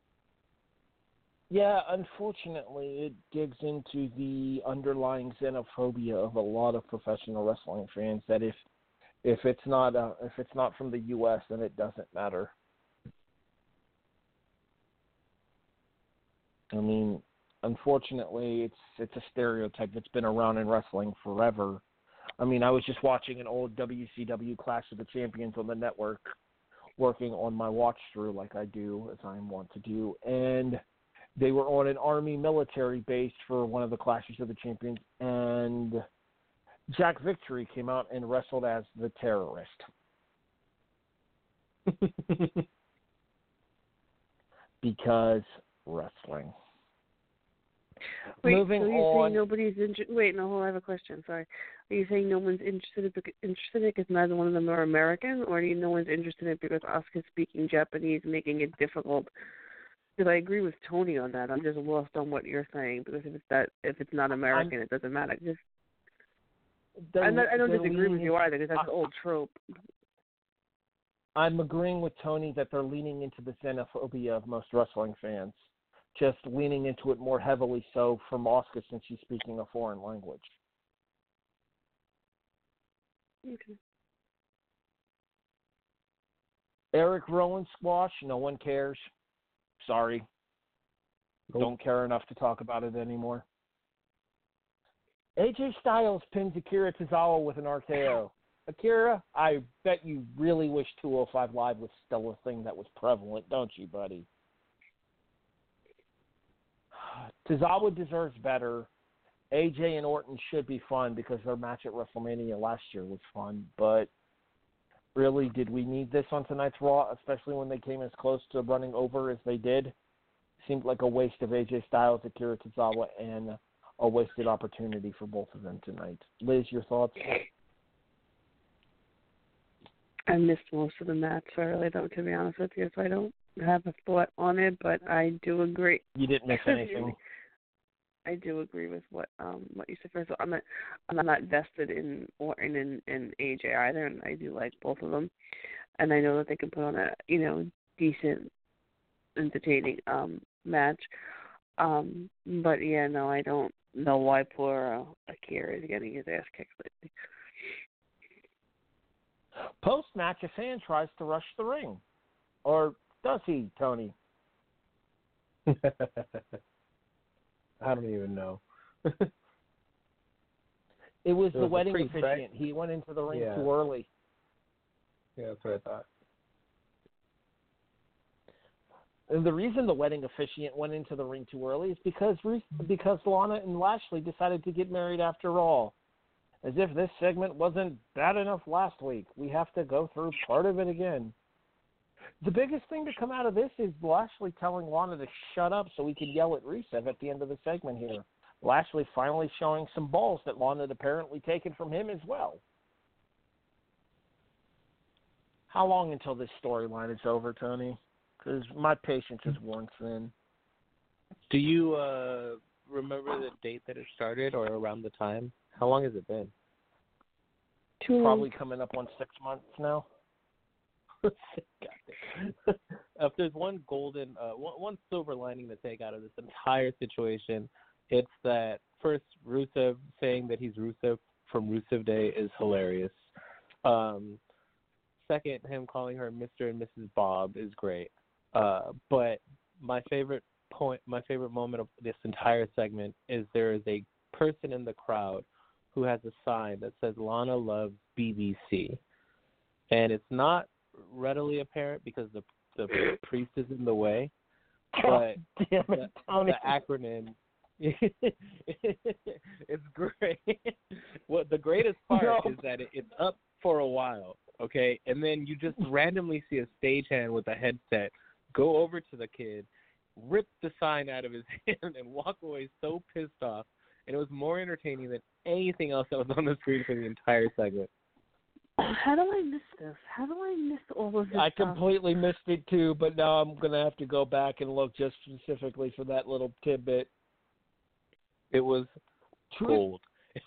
Yeah, unfortunately, it digs into the underlying xenophobia of a lot of professional wrestling fans. That if it's not from the U.S., then it doesn't matter. I mean, unfortunately, it's a stereotype that's been around in wrestling forever. I mean, I was just watching an old WCW Clash of the Champions on the network, working on my watch through like I do, as I want to do, and they were on an Army military base for one of the Clashes of the Champions, and Jack Victory came out and wrestled as the terrorist. Because wrestling. Wait, Moving so you're on. saying nobody's interested? Wait, no, hold on, I have a question. Sorry. Are you saying no one's interested because neither one of them are American, or no one's interested in it because Asuka's speaking Japanese, making it difficult? Because I agree with Tony on that. I'm just lost on what you're saying, because if it's not American, it doesn't matter. I don't disagree with you either, because that's an old trope. I'm agreeing with Tony that they're leaning into the xenophobia of most wrestling fans, just leaning into it more heavily so from Asuka since she's speaking a foreign language. Okay. Eric Rowan squash, no one cares. Sorry. Nope. Don't care enough to talk about it anymore. AJ Styles pins Akira Tozawa with an RKO. Akira, I bet you really wish 205 Live was still a thing that was prevalent, don't you, buddy? Tozawa deserves better. AJ and Orton should be fun because their match at WrestleMania last year was fun, but really, did we need this on tonight's Raw, especially when they came as close to running over as they did? Seemed like a waste of AJ Styles, Akira Tozawa, and a wasted opportunity for both of them tonight. Liz, your thoughts? I missed most of the match, so I really don't, to be honest with you, so I don't have a thought on it, but I do agree. You didn't miss anything. I do agree with what you said first. I'm not vested in Orton and AJ either, and I do like both of them, and I know that they can put on a decent, entertaining match. But yeah, no, I don't know why poor Akira is getting his ass kicked lately. Post-match, a fan tries to rush the ring. Or does he, Tony? I don't even know. It was the wedding priest, officiant. right? He went into the ring Yeah. too early. Yeah, that's what I thought. And the reason the wedding officiant went into the ring too early is because Lana and Lashley decided to get married after all. As if this segment wasn't bad enough last week. We have to go through part of it again. The biggest thing to come out of this is Lashley telling Lana to shut up so we can yell at Rusev at the end of the segment here. Lashley finally showing some balls that Lana had apparently taken from him as well. How long until this storyline is over, Tony? Because my patience is worn thin. Do you remember the date that it started or around the time? How long has it been? Probably coming up on 6 months now. If there's one golden, one silver lining to take out of this entire situation, it's that first Rusev saying that he's Rusev from Rusev Day is hilarious. Second, him calling her Mr. and Mrs. Bob is great. But my favorite moment of this entire segment is there is a person in the crowd who has a sign that says Lana loves BBC. And it's not readily apparent because the priest is in the way. But the acronym, it's great. What the greatest part is that it's up for a while, okay? And then you just randomly see a stagehand with a headset go over to the kid, rip the sign out of his hand, and walk away so pissed off. And it was more entertaining than anything else that was on the screen for the entire segment. How do I miss this? How do I miss all of this I stuff? completely missed it too, but now I'm going to have to go back and look just specifically for that little tidbit. It was gold.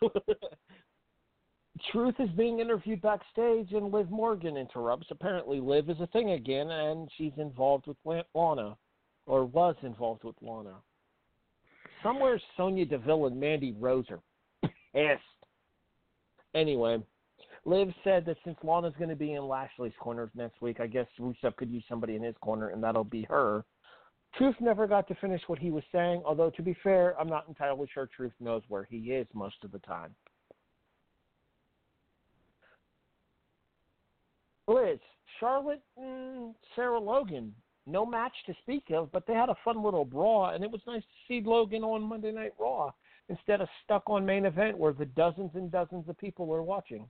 Truth is being interviewed backstage, and Liv Morgan interrupts. Apparently, Liv is a thing again, and she's involved with Lana, or was involved with Lana. Somewhere, Sonya Deville and Mandy Rose are pissed. Anyway, Liv said that since Lana's going to be in Lashley's corner next week, I guess Rusev could use somebody in his corner, and that'll be her. Truth never got to finish what he was saying, although, to be fair, I'm not entirely sure Truth knows where he is most of the time. Liz, Charlotte and Sarah Logan, no match to speak of, but they had a fun little brawl, and it was nice to see Logan on Monday Night Raw instead of stuck on Main Event where the dozens and dozens of people were watching.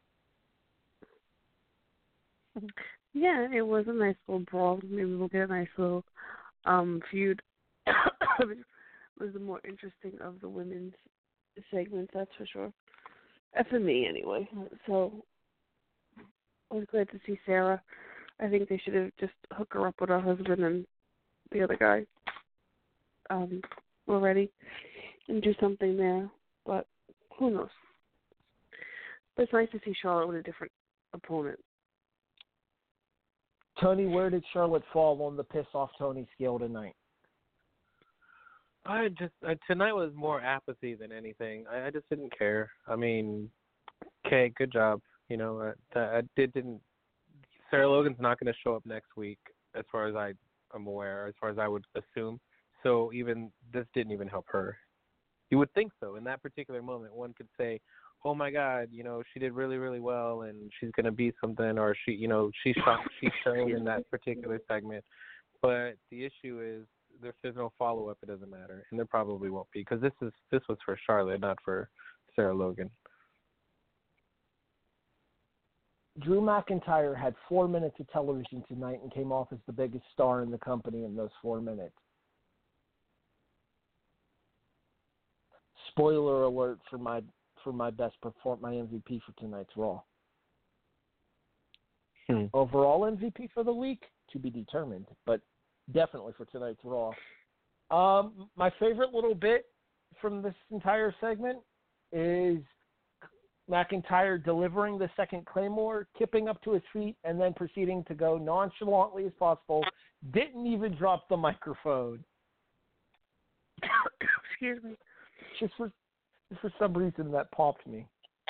Yeah, it was a nice little brawl. Maybe we'll get a nice little feud. It was the more interesting of the women's segments, that's for sure. For me, anyway. So I was glad to see Sarah. I think they should have just hooked her up with her husband and the other guy already and do something there. But who knows? But it's nice to see Charlotte with a different opponent. Tony, where did Charlotte fall on the piss-off Tony scale tonight? Tonight was more apathy than anything. I just didn't care. I mean, okay, good job. You know, didn't. Sarah Logan's not going to show up next week, as far as I'm aware, as far as I would assume. So even this didn't even help her. You would think so. In that particular moment, one could say, "Oh my God, you know, she did really, really well, and she's going to be something," or she showed in that particular segment. But the issue is, if there's no follow up, it doesn't matter, and there probably won't be, because this was for Charlotte, not for Sarah Logan. Drew McIntyre had 4 minutes of television tonight and came off as the biggest star in the company in those 4 minutes. Spoiler alert for my my MVP for tonight's Raw. Overall MVP for the week to be determined, but definitely for tonight's Raw. My favorite little bit from this entire segment is McIntyre delivering the second Claymore, kipping up to his feet, and then proceeding to go nonchalantly as possible. Didn't even drop the microphone. Excuse me. Just for some reason that popped me.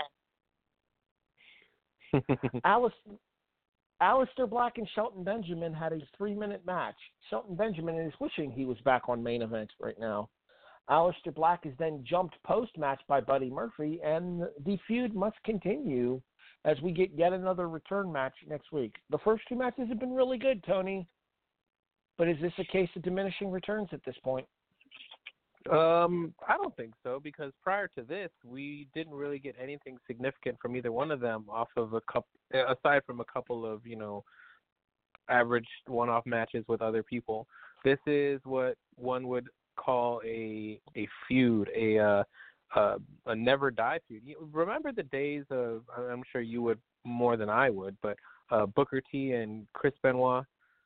Aleister Black and Shelton Benjamin had a 3-minute match. Shelton Benjamin is wishing he was back on Main Event right now. Aleister Black is then jumped post-match by Buddy Murphy, and the feud must continue as we get yet another return match next week. The first 2 matches have been really good, Tony, but is this a case of diminishing returns at this point? I don't think so, because prior to this, we didn't really get anything significant from either one of them off of aside from a couple of, average one-off matches with other people. This is what one would call a feud, a never die feud. Remember the days of, I'm sure you would more than I would, but Booker T and Chris Benoit?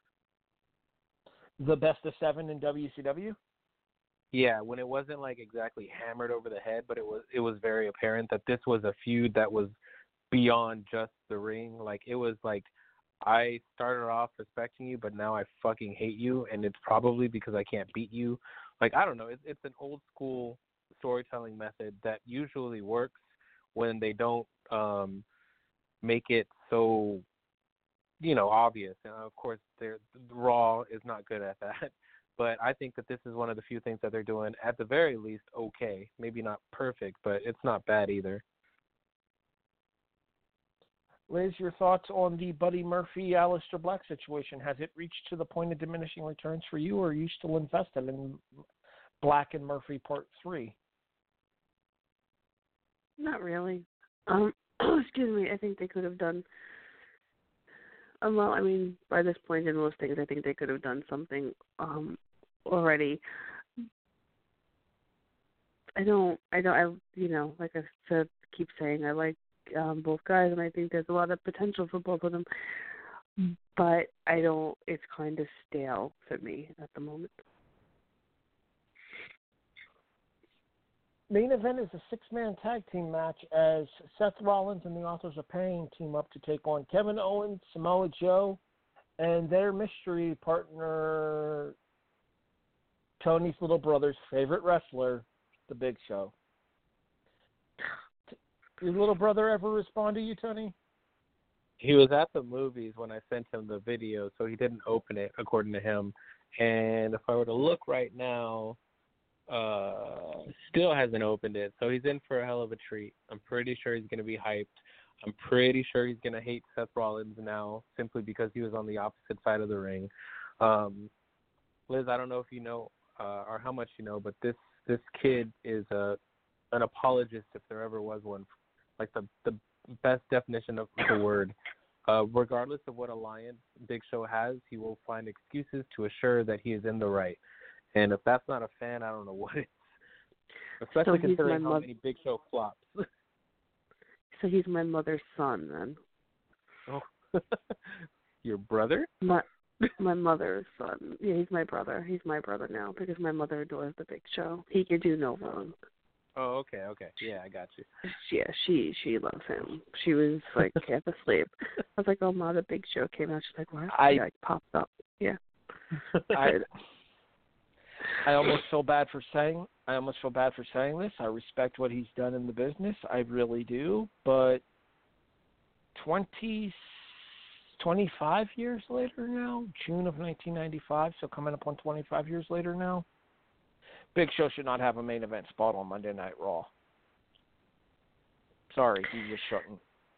The best of 7 in WCW? Yeah, when it wasn't like exactly hammered over the head, but it was very apparent that this was a feud that was beyond just the ring. Like, it was like, I started off respecting you, but now I fucking hate you, and it's probably because I can't beat you. Like, I don't know. It's an old school storytelling method that usually works when they don't make it so, obvious. And of course, Raw is not good at that. But I think that this is one of the few things that they're doing, at the very least, okay. Maybe not perfect, but it's not bad either. Liz, your thoughts on the Buddy Murphy-Aleister Black situation? Has it reached to the point of diminishing returns for you, or are you still invested in Black and Murphy Part 3? Not really. Excuse me. I think they could have done. Well, I mean, by this point in most things, I think they could have done something already. I like I said, keep saying, I like both guys, and I think there's a lot of potential for both of them. But it's kind of stale for me at the moment. Main event is a 6-man tag team match as Seth Rollins and the Authors of Pain team up to take on Kevin Owens, Samoa Joe, and their mystery partner, Tony's little brother's favorite wrestler, The Big Show. Your little brother ever respond to you, Tony? He was at the movies when I sent him the video, so he didn't open it, according to him. And if I were to look right now, still hasn't opened it. So he's in for a hell of a treat. I'm pretty sure he's going to be hyped. I'm pretty sure he's going to hate Seth Rollins now simply because he was on the opposite side of the ring. Liz, I don't know if you know or how much you know, but this kid is an apologist if there ever was one, like the best definition of the word. Regardless of what alliance Big Show has, he will find excuses to assure that he is in the right. And if that's not a fan, I don't know what is. Especially considering how many Big Show flops. So he's my mother's son, then. Oh, your brother? My mother's son. Yeah, he's my brother. He's my brother now because my mother adores the Big Show. He can do no wrong. Oh, okay. Yeah, I got you. Yeah, she loves him. She was like half asleep. I was like, "Oh, Ma, the Big Show came out." She's like, "What?" She like popped up. Yeah. I almost feel bad for saying this. I respect what he's done in the business. I really do. But 25 years later now, June of 1995, so coming up on 25 years later now, Big Show should not have a main event spot on Monday Night Raw. Sorry, he just shouldn't.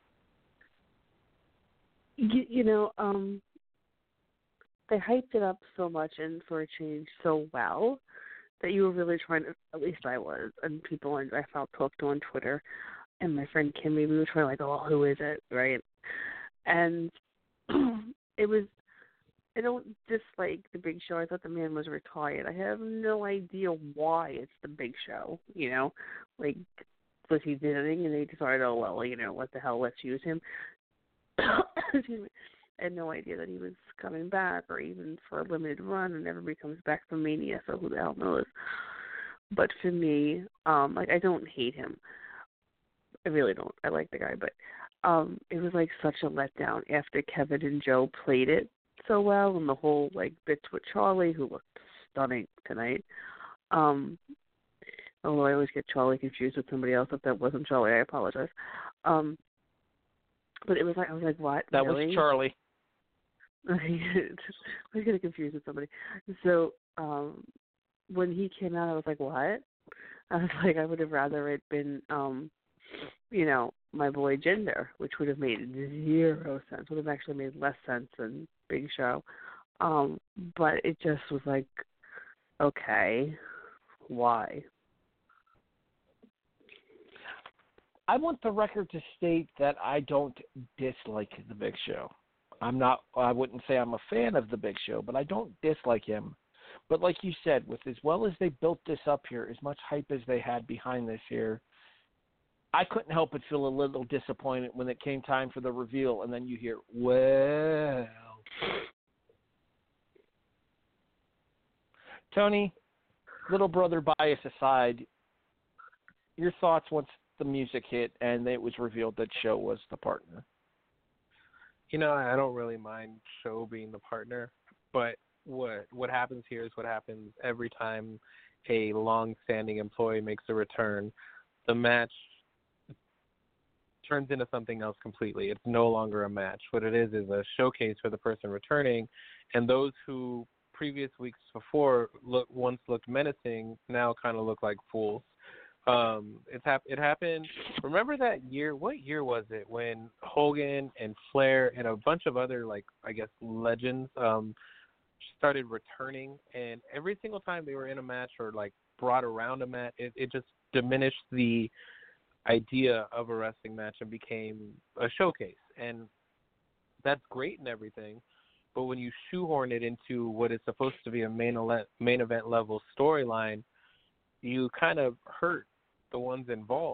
They hyped it up so much and for a change so well that you were really trying to, at least I was, and people I felt talked to on Twitter, and my friend Kimmy, we were trying like, oh, who is it, right? And it was, I don't dislike the Big Show. I thought the man was retired. I have no idea why it's the Big Show, like, was he visiting and they decided, oh, well, what the hell, let's use him. Excuse me. I had no idea that he was coming back or even for a limited run and never comes back from Mania, so who the hell knows. But for me, I don't hate him. I really don't. I like the guy, but it was like such a letdown after Kevin and Joe played it so well and the whole bits with Charlie, who looked stunning tonight. Although I always get Charlie confused with somebody else. If that wasn't Charlie, I apologize. But it was like, I was like, what? That really? was Charlie. I was getting confused with somebody. So when he came out, I was like, what? I was like, I would have rather it been, my boy Jinder, which would have made 0 sense. Would have actually made less sense than Big Show. But it just was like, okay, why? I want the record to state that I don't dislike the Big Show. I wouldn't say I'm a fan of the Big Show, but I don't dislike him. But like you said, with as well as they built this up here, as much hype as they had behind this here, I couldn't help but feel a little disappointed when it came time for the reveal, and then you hear, well. Tony, little brother bias aside, your thoughts once the music hit and it was revealed that Show was the partner? I don't really mind Show being the partner, but what happens here is what happens every time a long-standing employee makes a return. The match turns into something else completely. It's no longer a match. What it is a showcase for the person returning, and those who previous weeks before once looked menacing now kind of look like fools. It happened. Remember that year? What year was it when Hogan and Flair and a bunch of other legends started returning, and every single time they were in a match or brought around a match, it just diminished the idea of a wrestling match and became a showcase. And that's great and everything, but when you shoehorn it into what is supposed to be a main event level storyline, you kind of hurt the ones involved.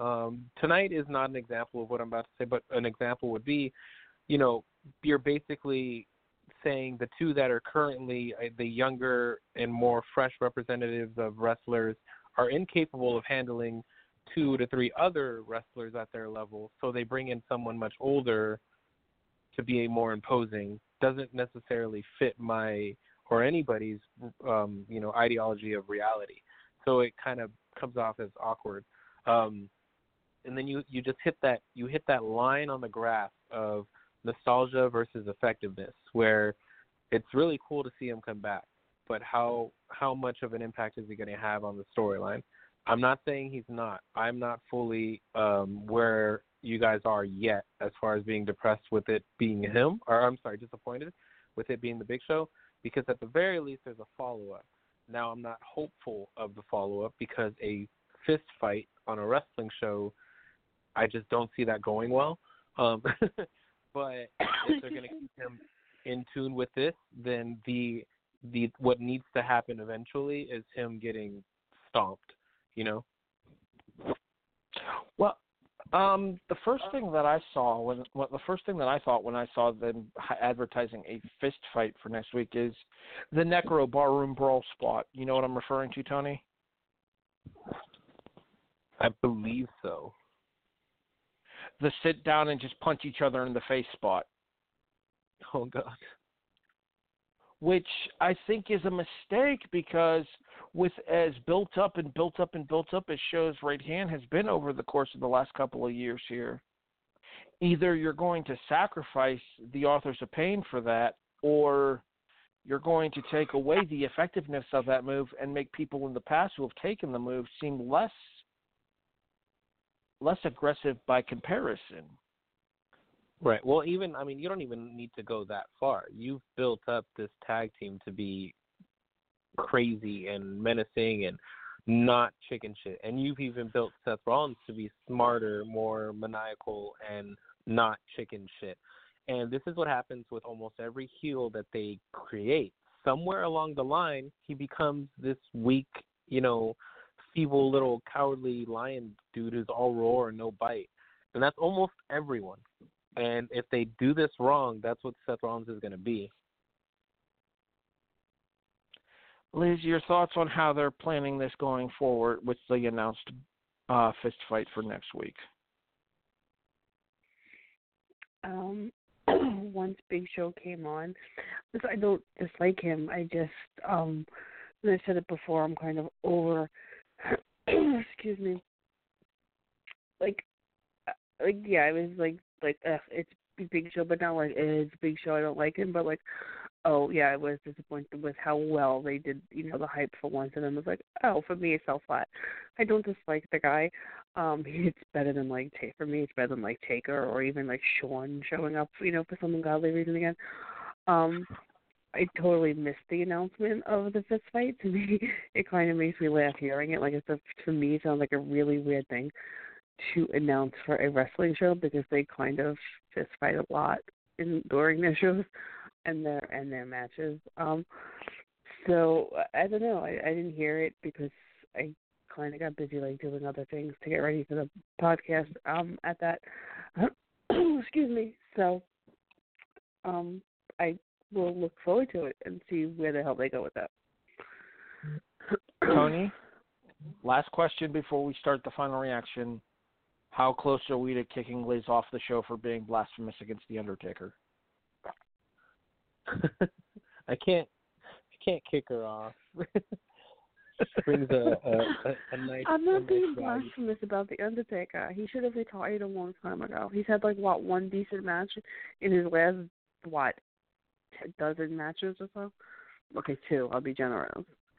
Tonight is not an example of what I'm about to say, but an example would be, you're basically saying the two that are currently the younger and more fresh representatives of wrestlers are incapable of handling 2 to 3 other wrestlers at their level, so they bring in someone much older to be more imposing. Doesn't necessarily fit my or anybody's ideology of reality. So it kind of comes off as awkward. And then you just hit that line on the graph of nostalgia versus effectiveness, where it's really cool to see him come back, but how much of an impact is he going to have on the storyline? I'm not saying he's not. I'm not fully where you guys are yet as far as being depressed with it being him, or I'm sorry, disappointed with it being the Big Show, because at the very least there's a follow-up. Now I'm not hopeful of the follow-up because a fist fight on a wrestling show, I just don't see that going well. But if they're going to keep him in tune with this, then the what needs to happen eventually is him getting stomped, Well, the first thing that I saw when I saw them advertising a fist fight for next week is the Necro Barroom Brawl spot. You know what I'm referring to, Tony? I believe so. The sit down and just punch each other in the face spot. Oh, God. Which I think is a mistake, because with as built up as Show's right hand has been over the course of the last couple of years here, either you're going to sacrifice the Authors of Pain for that, or you're going to take away the effectiveness of that move and make people in the past who have taken the move seem less aggressive by comparison. Right. Well, you don't even need to go that far. You've built up this tag team to be crazy and menacing and not chicken shit. And you've even built Seth Rollins to be smarter, more maniacal, and not chicken shit. And this is what happens with almost every heel that they create. Somewhere along the line, he becomes this weak, feeble little cowardly lion dude who's all roar and no bite. And that's almost everyone. And if they do this wrong, that's what Seth Rollins is going to be. Liz, your thoughts on how they're planning this going forward with the announced fist fight for next week? Once Big Show came on, because I don't dislike him. I just, and I said it before, I'm kind of over, excuse me, yeah, it was it's Big Show, but not like it's Big Show, I don't like him, but oh yeah, I was disappointed with how well they did, the hype for once, and then was like, oh, for me it fell flat. I don't dislike the guy. It's better than for me it's better than Taker or even Shawn showing up, for some ungodly reason again. I totally missed the announcement of the fist fight. To me, it kind of makes me laugh hearing it. For me, it sounds like a really weird thing to announce for a wrestling show, because they kind of fist fight a lot during their shows and their matches. So I don't know. I didn't hear it because I kind of got busy doing other things to get ready for the podcast at that. Excuse me. So I will look forward to it and see where the hell they go with that. Tony, last question before we start the final reaction. How close are we to kicking Liz off the show for being blasphemous against The Undertaker? I can't kick her off. Brings a nice. I'm not being value. blasphemous about The Undertaker. He should have retired a long time ago. He's had one decent match in his last 12 matches or so. Okay, 2. I'll be generous.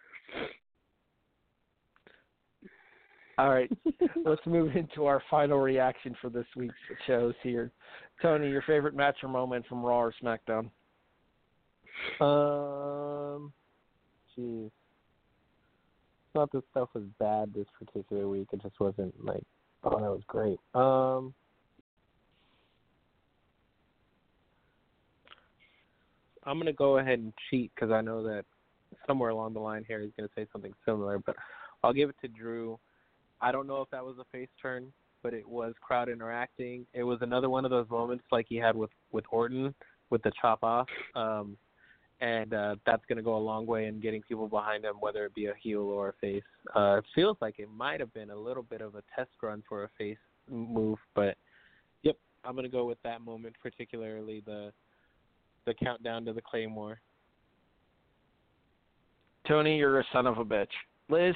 All right, let's move into our final reaction for this week's shows here. Tony, your favorite match or moment from Raw or SmackDown? Jeez. I thought this stuff was bad this particular week. It just wasn't oh, that was great. I'm going to go ahead and cheat because I know that somewhere along the line here he's going to say something similar, but I'll give it to Drew. I don't know if that was a face turn. but it was crowd interacting. It was another one of those moments like he had with Orton with the chop off. And that's going to go a long way in getting people behind him, whether it be a heel or a face. It feels like it might have been a little bit of a test run for a face move, but yep, I'm going to go with that moment, particularly the countdown to the Claymore. Tony, you're a son of a bitch. Liz?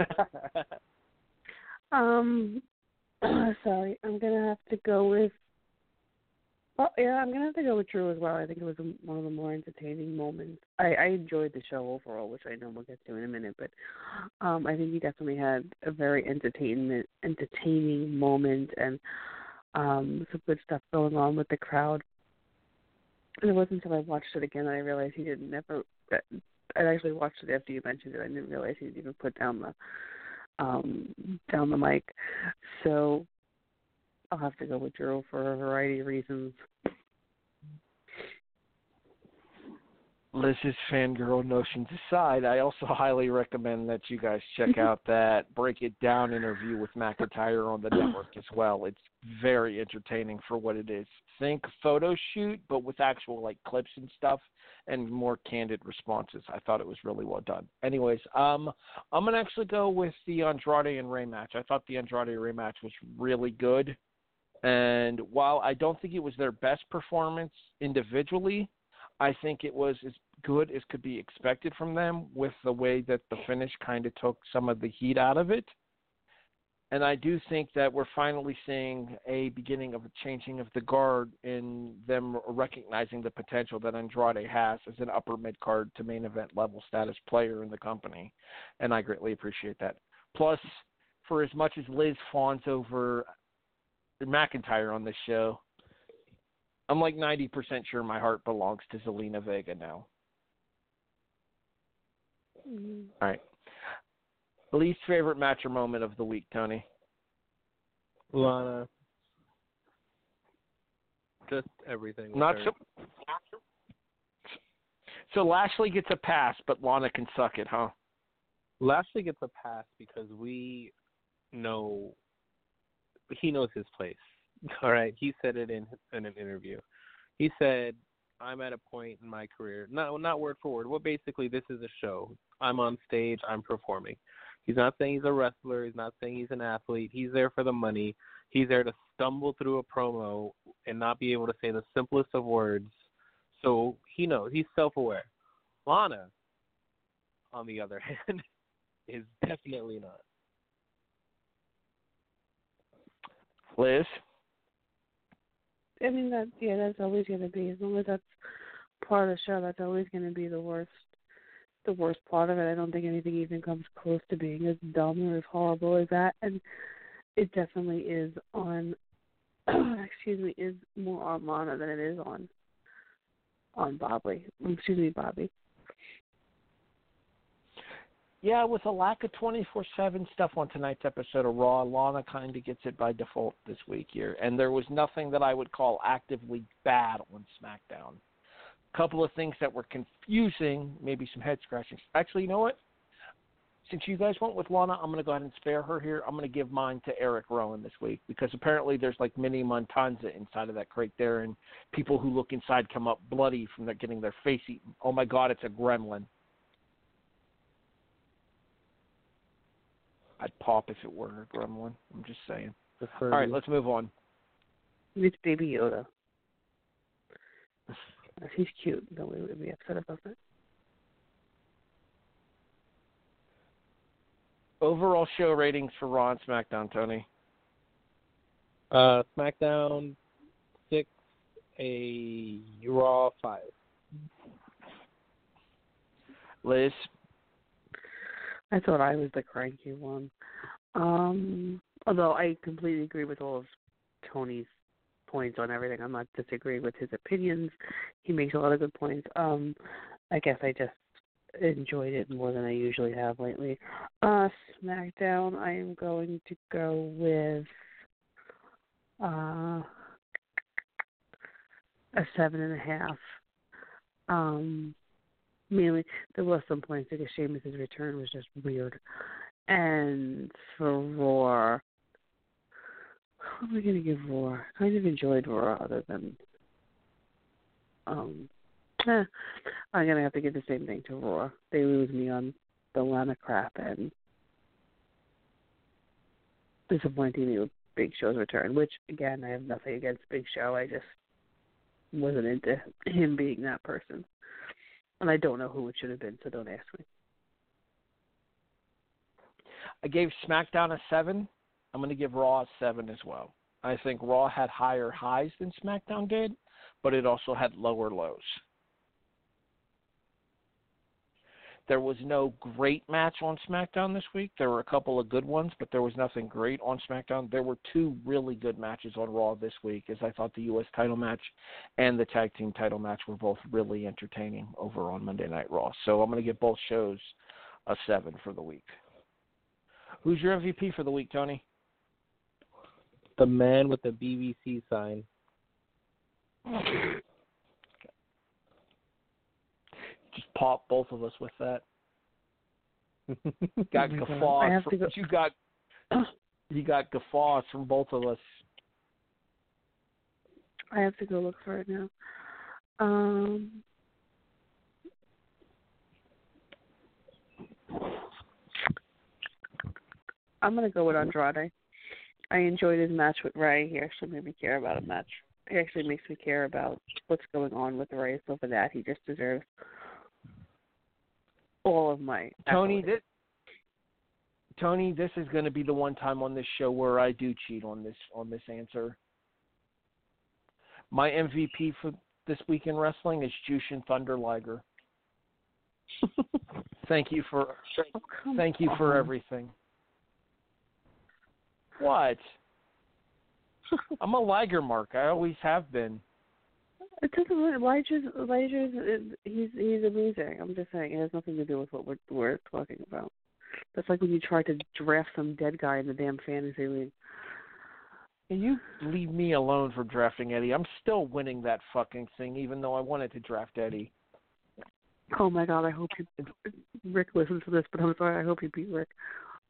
Sorry, I'm going to have to go with I'm going to have to go with Drew as well. I think it was one of the more entertaining moments. I enjoyed the show overall, which I know we'll get to in a minute, but I think he definitely had a very entertaining moment and some good stuff going on with the crowd. And it wasn't until I watched it again that I realized he didn't never. I actually watched it after you mentioned it. I didn't realize he didn't even put down the mic. So I'll have to go with Drew for a variety of reasons. Liz's fangirl notions aside, I also highly recommend that you guys check out that Break It Down interview with McIntyre on the network as well. It's very entertaining for what it is. Think photo shoot, but with actual like clips and stuff and more candid responses. I thought it was really well done. Anyways, I'm going to actually go with the Andrade and Rey match. I thought the Andrade Rey match was really good. And while I don't think it was their best performance individually, I think it was as good as could be expected from them with the way that the finish kind of took some of the heat out of it. And I do think that we're finally seeing a beginning of a changing of the guard in them recognizing the potential that Andrade has as an upper mid-card to main event level status player in the company. And I greatly appreciate that. Plus, for as much as Liz fawns over McIntyre on this show, I'm like 90% sure my heart belongs to Zelina Vega now. Mm-hmm. All right. Least favorite match or moment of the week, Tony? Lana. Just everything. Not so. So Lashley gets a pass, but Lana can suck it, huh? Lashley gets a pass because we know he knows his place. All right, he said it in an interview. He said, "I'm at a point in my career, not word for word. Well, basically, this is a show. I'm on stage. I'm performing." He's not saying he's a wrestler. He's not saying he's an athlete. He's there for the money. He's there to stumble through a promo and not be able to say the simplest of words. So he knows. He's self-aware. Lana, on the other hand, is definitely not. Liz? I mean, that's always going to be, as long as that's part of the show, that's always going to be the worst part of it. I don't think anything even comes close to being as dumb or as horrible as that. And it definitely is on, is more on Lana than it is on Bobby. Yeah, with a lack of 24/7 stuff on tonight's episode of Raw, Lana kind of gets it by default this week here. And there was nothing that I would call actively bad on SmackDown. A couple of things that were confusing, maybe some head scratching. Actually, you know what? Since you guys went with Lana, I'm going to go ahead and spare her here. I'm going to give mine to Eric Rowan this week because apparently there's like mini Montanza inside of that crate there, and people who look inside come up bloody from getting their face eaten. Oh, my God, it's a gremlin. I'd pop if it were a gremlin. I'm just saying. All right, let's move on. It's Baby Yoda. He's cute. Don't we be upset about that? Overall show ratings for Raw and SmackDown, Tony. SmackDown 6, a Raw 5. Liz? I thought I was the cranky one. Although I completely agree with all of Tony's points on everything. I'm not disagreeing with his opinions. He makes a lot of good points. I guess I just enjoyed it more than I usually have lately. SmackDown, I am going to go with a 7.5. Mainly, there was some points because Sheamus' return was just weird. And for Raw, What am I gonna give Raw? I kind of enjoyed Raw, other than I'm gonna have to give the same thing to Raw. They lose me on the Lana crap and disappointing me with Big Show's return. Which again, I have nothing against Big Show. I just wasn't into him being that person, and I don't know who it should have been. So don't ask me. I gave SmackDown a 7. I'm going to give Raw a 7 as well. I think Raw had higher highs than SmackDown did, but it also had lower lows. There was no great match on SmackDown this week. There were a couple of good ones, but there was nothing great on SmackDown. There were 2 really good matches on Raw this week, as I thought the U.S. title match and the tag team title match were both really entertaining over on Monday Night Raw. So I'm going to give both shows a 7 for the week. Who's your MVP for the week, Tony? The man with the BBC sign. Just pop both of us with that. Got Oh guffaws. God. You got guffaws from both of us. I have to go look for it now. I'm going to go with Andrade. I enjoyed his match with Ray. He actually made me care about a match. It actually makes me care about what's going on with Ray. So for that, he just deserves all of my Tony, accolades. Tony, this is going to be the one time on this show where I do cheat on this answer. My MVP for this week in wrestling is Jushin Thunder Liger. Thank you for everything. What? I'm a Liger mark. I always have been. It doesn't really. Liger's he's amazing. I'm just saying it has nothing to do with what we're talking about. That's like when you try to draft some dead guy in the damn fantasy league. Can you leave me alone for drafting Eddie? I'm still winning that fucking thing, even though I wanted to draft Eddie. Oh my God! I hope Rick listens to this, but I'm sorry. I hope you beat Rick.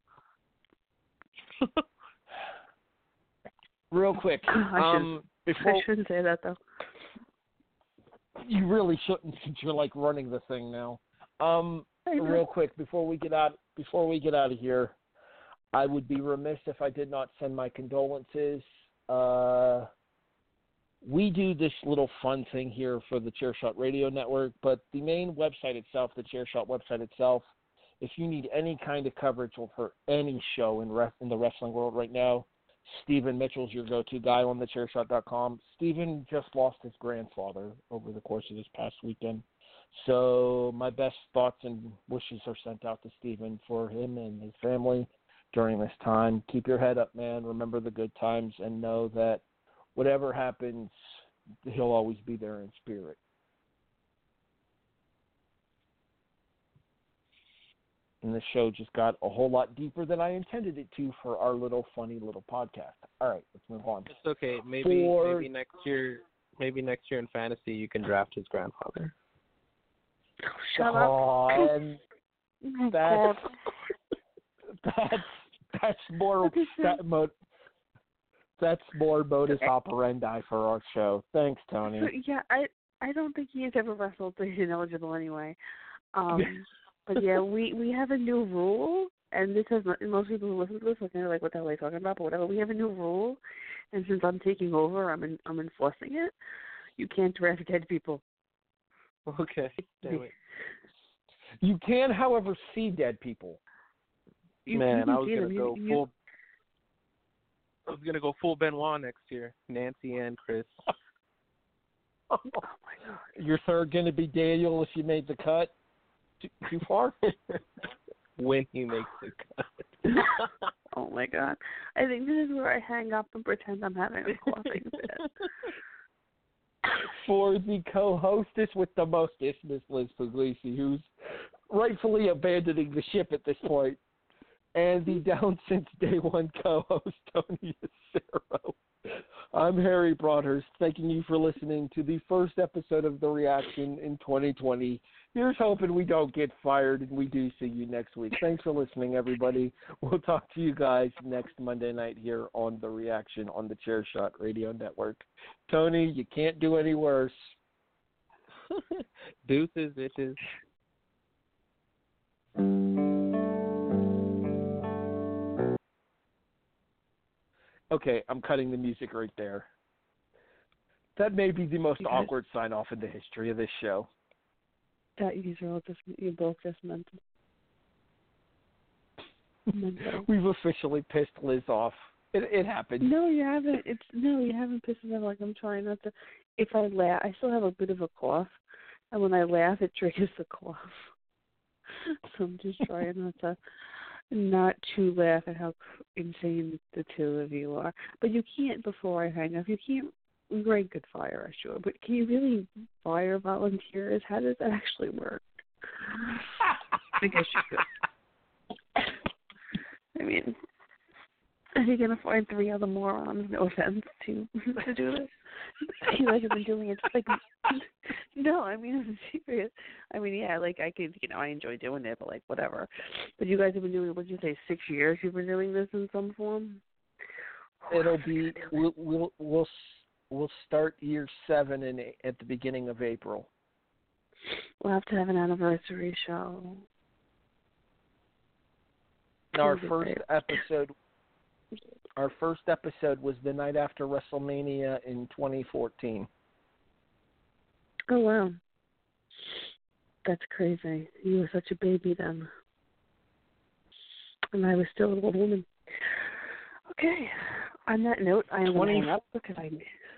Real quick, I shouldn't say that though. You really shouldn't, since you're like running the thing now. Real quick, before we get out of here, I would be remiss if I did not send my condolences. We do this little fun thing here for the Chairshot Radio Network, but the main website itself, the Chairshot website itself, if you need any kind of coverage for any show in the wrestling world right now, Stephen Mitchell's your go-to guy on thechairshot.com. Stephen just lost his grandfather over the course of this past weekend. So my best thoughts and wishes are sent out to Stephen for him and his family during this time. Keep your head up, man. Remember the good times and know that whatever happens, he'll always be there in spirit. And the show just got a whole lot deeper than I intended it to for our little funny little podcast. All right, let's move on. It's okay. Maybe next year in fantasy you can draft his grandfather. Shut up. And that's more modus operandi for our show. Thanks, Tony. Yeah, I don't think he has ever wrestled, so he's ineligible anyway. But yeah, we have a new rule, and this has most people who listen to this are kind of like, what the hell are they talking about? But whatever, we have a new rule, and since I'm taking over, I'm enforcing it. You can't draft dead people. Okay, damn it. You can, however, see dead people. Man, I was gonna go full Benoit next year. Nancy and Chris. Oh my God. Your third gonna be Daniel if you made the cut. Too far? When he makes the cut. Oh my God. I think this is where I hang up and pretend I'm having a coughing fit. For the co-hostess with the mostest, Miss Liz Puglisi, who's rightfully abandoning the ship at this point, and the down since day one co-host, Tony Acero. I'm Harry Broadhurst, thanking you for listening to the first episode of The Reaction in 2020. Here's hoping we don't get fired and we do see you next week. Thanks for listening, everybody. We'll talk to you guys next Monday night here on The Reaction on the Chairshot Radio Network. Tony, you can't do any worse. Deuces, bitches. Okay, I'm cutting the music right there. That may be the most awkward sign-off in the history of this show. That you both just meant. We've officially pissed Liz off. It happened. No, you haven't. You haven't pissed me off. Like, I'm trying not to. If I laugh, I still have a bit of a cough, and when I laugh, it triggers the cough. So I'm just trying not to laugh at how insane the two of you are. But you can't, before I hang up, you can't. Greg could fire us, sure, but can you really fire volunteers? How does that actually work? I guess you could. I mean, are you going to find 3 other morons, no offense, to do this? You guys have been doing it, like, no, I mean, I'm serious. I mean, yeah, like, I could, I enjoy doing it, but, like, whatever. But you guys have been doing it, what did you say, 6 years you've been doing this in some form? It'll be, we'll start year 7 at the beginning of April. We'll have to have an anniversary show. Our first episode was the night after WrestleMania in 2014. Oh, wow. That's crazy. You were such a baby then. And I was still an old woman. Okay. On that note, I am going to hang up because I...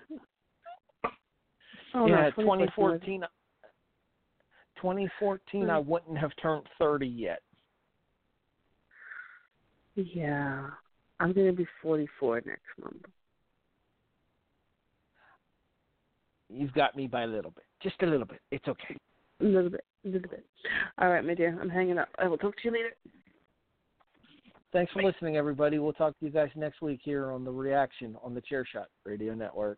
Oh, yeah, no, 2014, I wouldn't have turned 30 yet. Yeah. I'm going to be 44 next month. You've got me by a little bit. Just a little bit. It's okay. A little bit. All right, my dear. I'm hanging up. I will talk to you later. Thanks for listening, everybody. We'll talk to you guys next week here on The Reaction on the Chairshot Radio Network.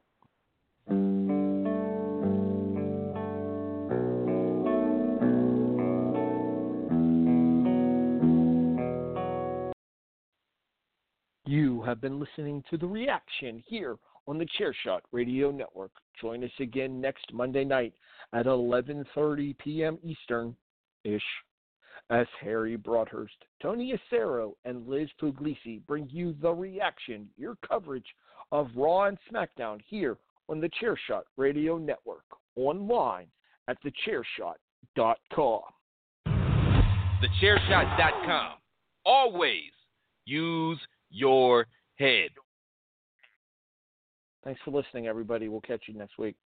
You have been listening to The Reaction here on the Chairshot Radio Network. Join us again next Monday night at 11:30 p.m. Eastern-ish as Harry Broadhurst, Tony Acero, and Liz Puglisi bring you The Reaction, your coverage of Raw and SmackDown here on the Chairshot Radio Network, online at thechairshot.com. Thechairshot.com. Always use your head. Thanks for listening, everybody. We'll catch you next week.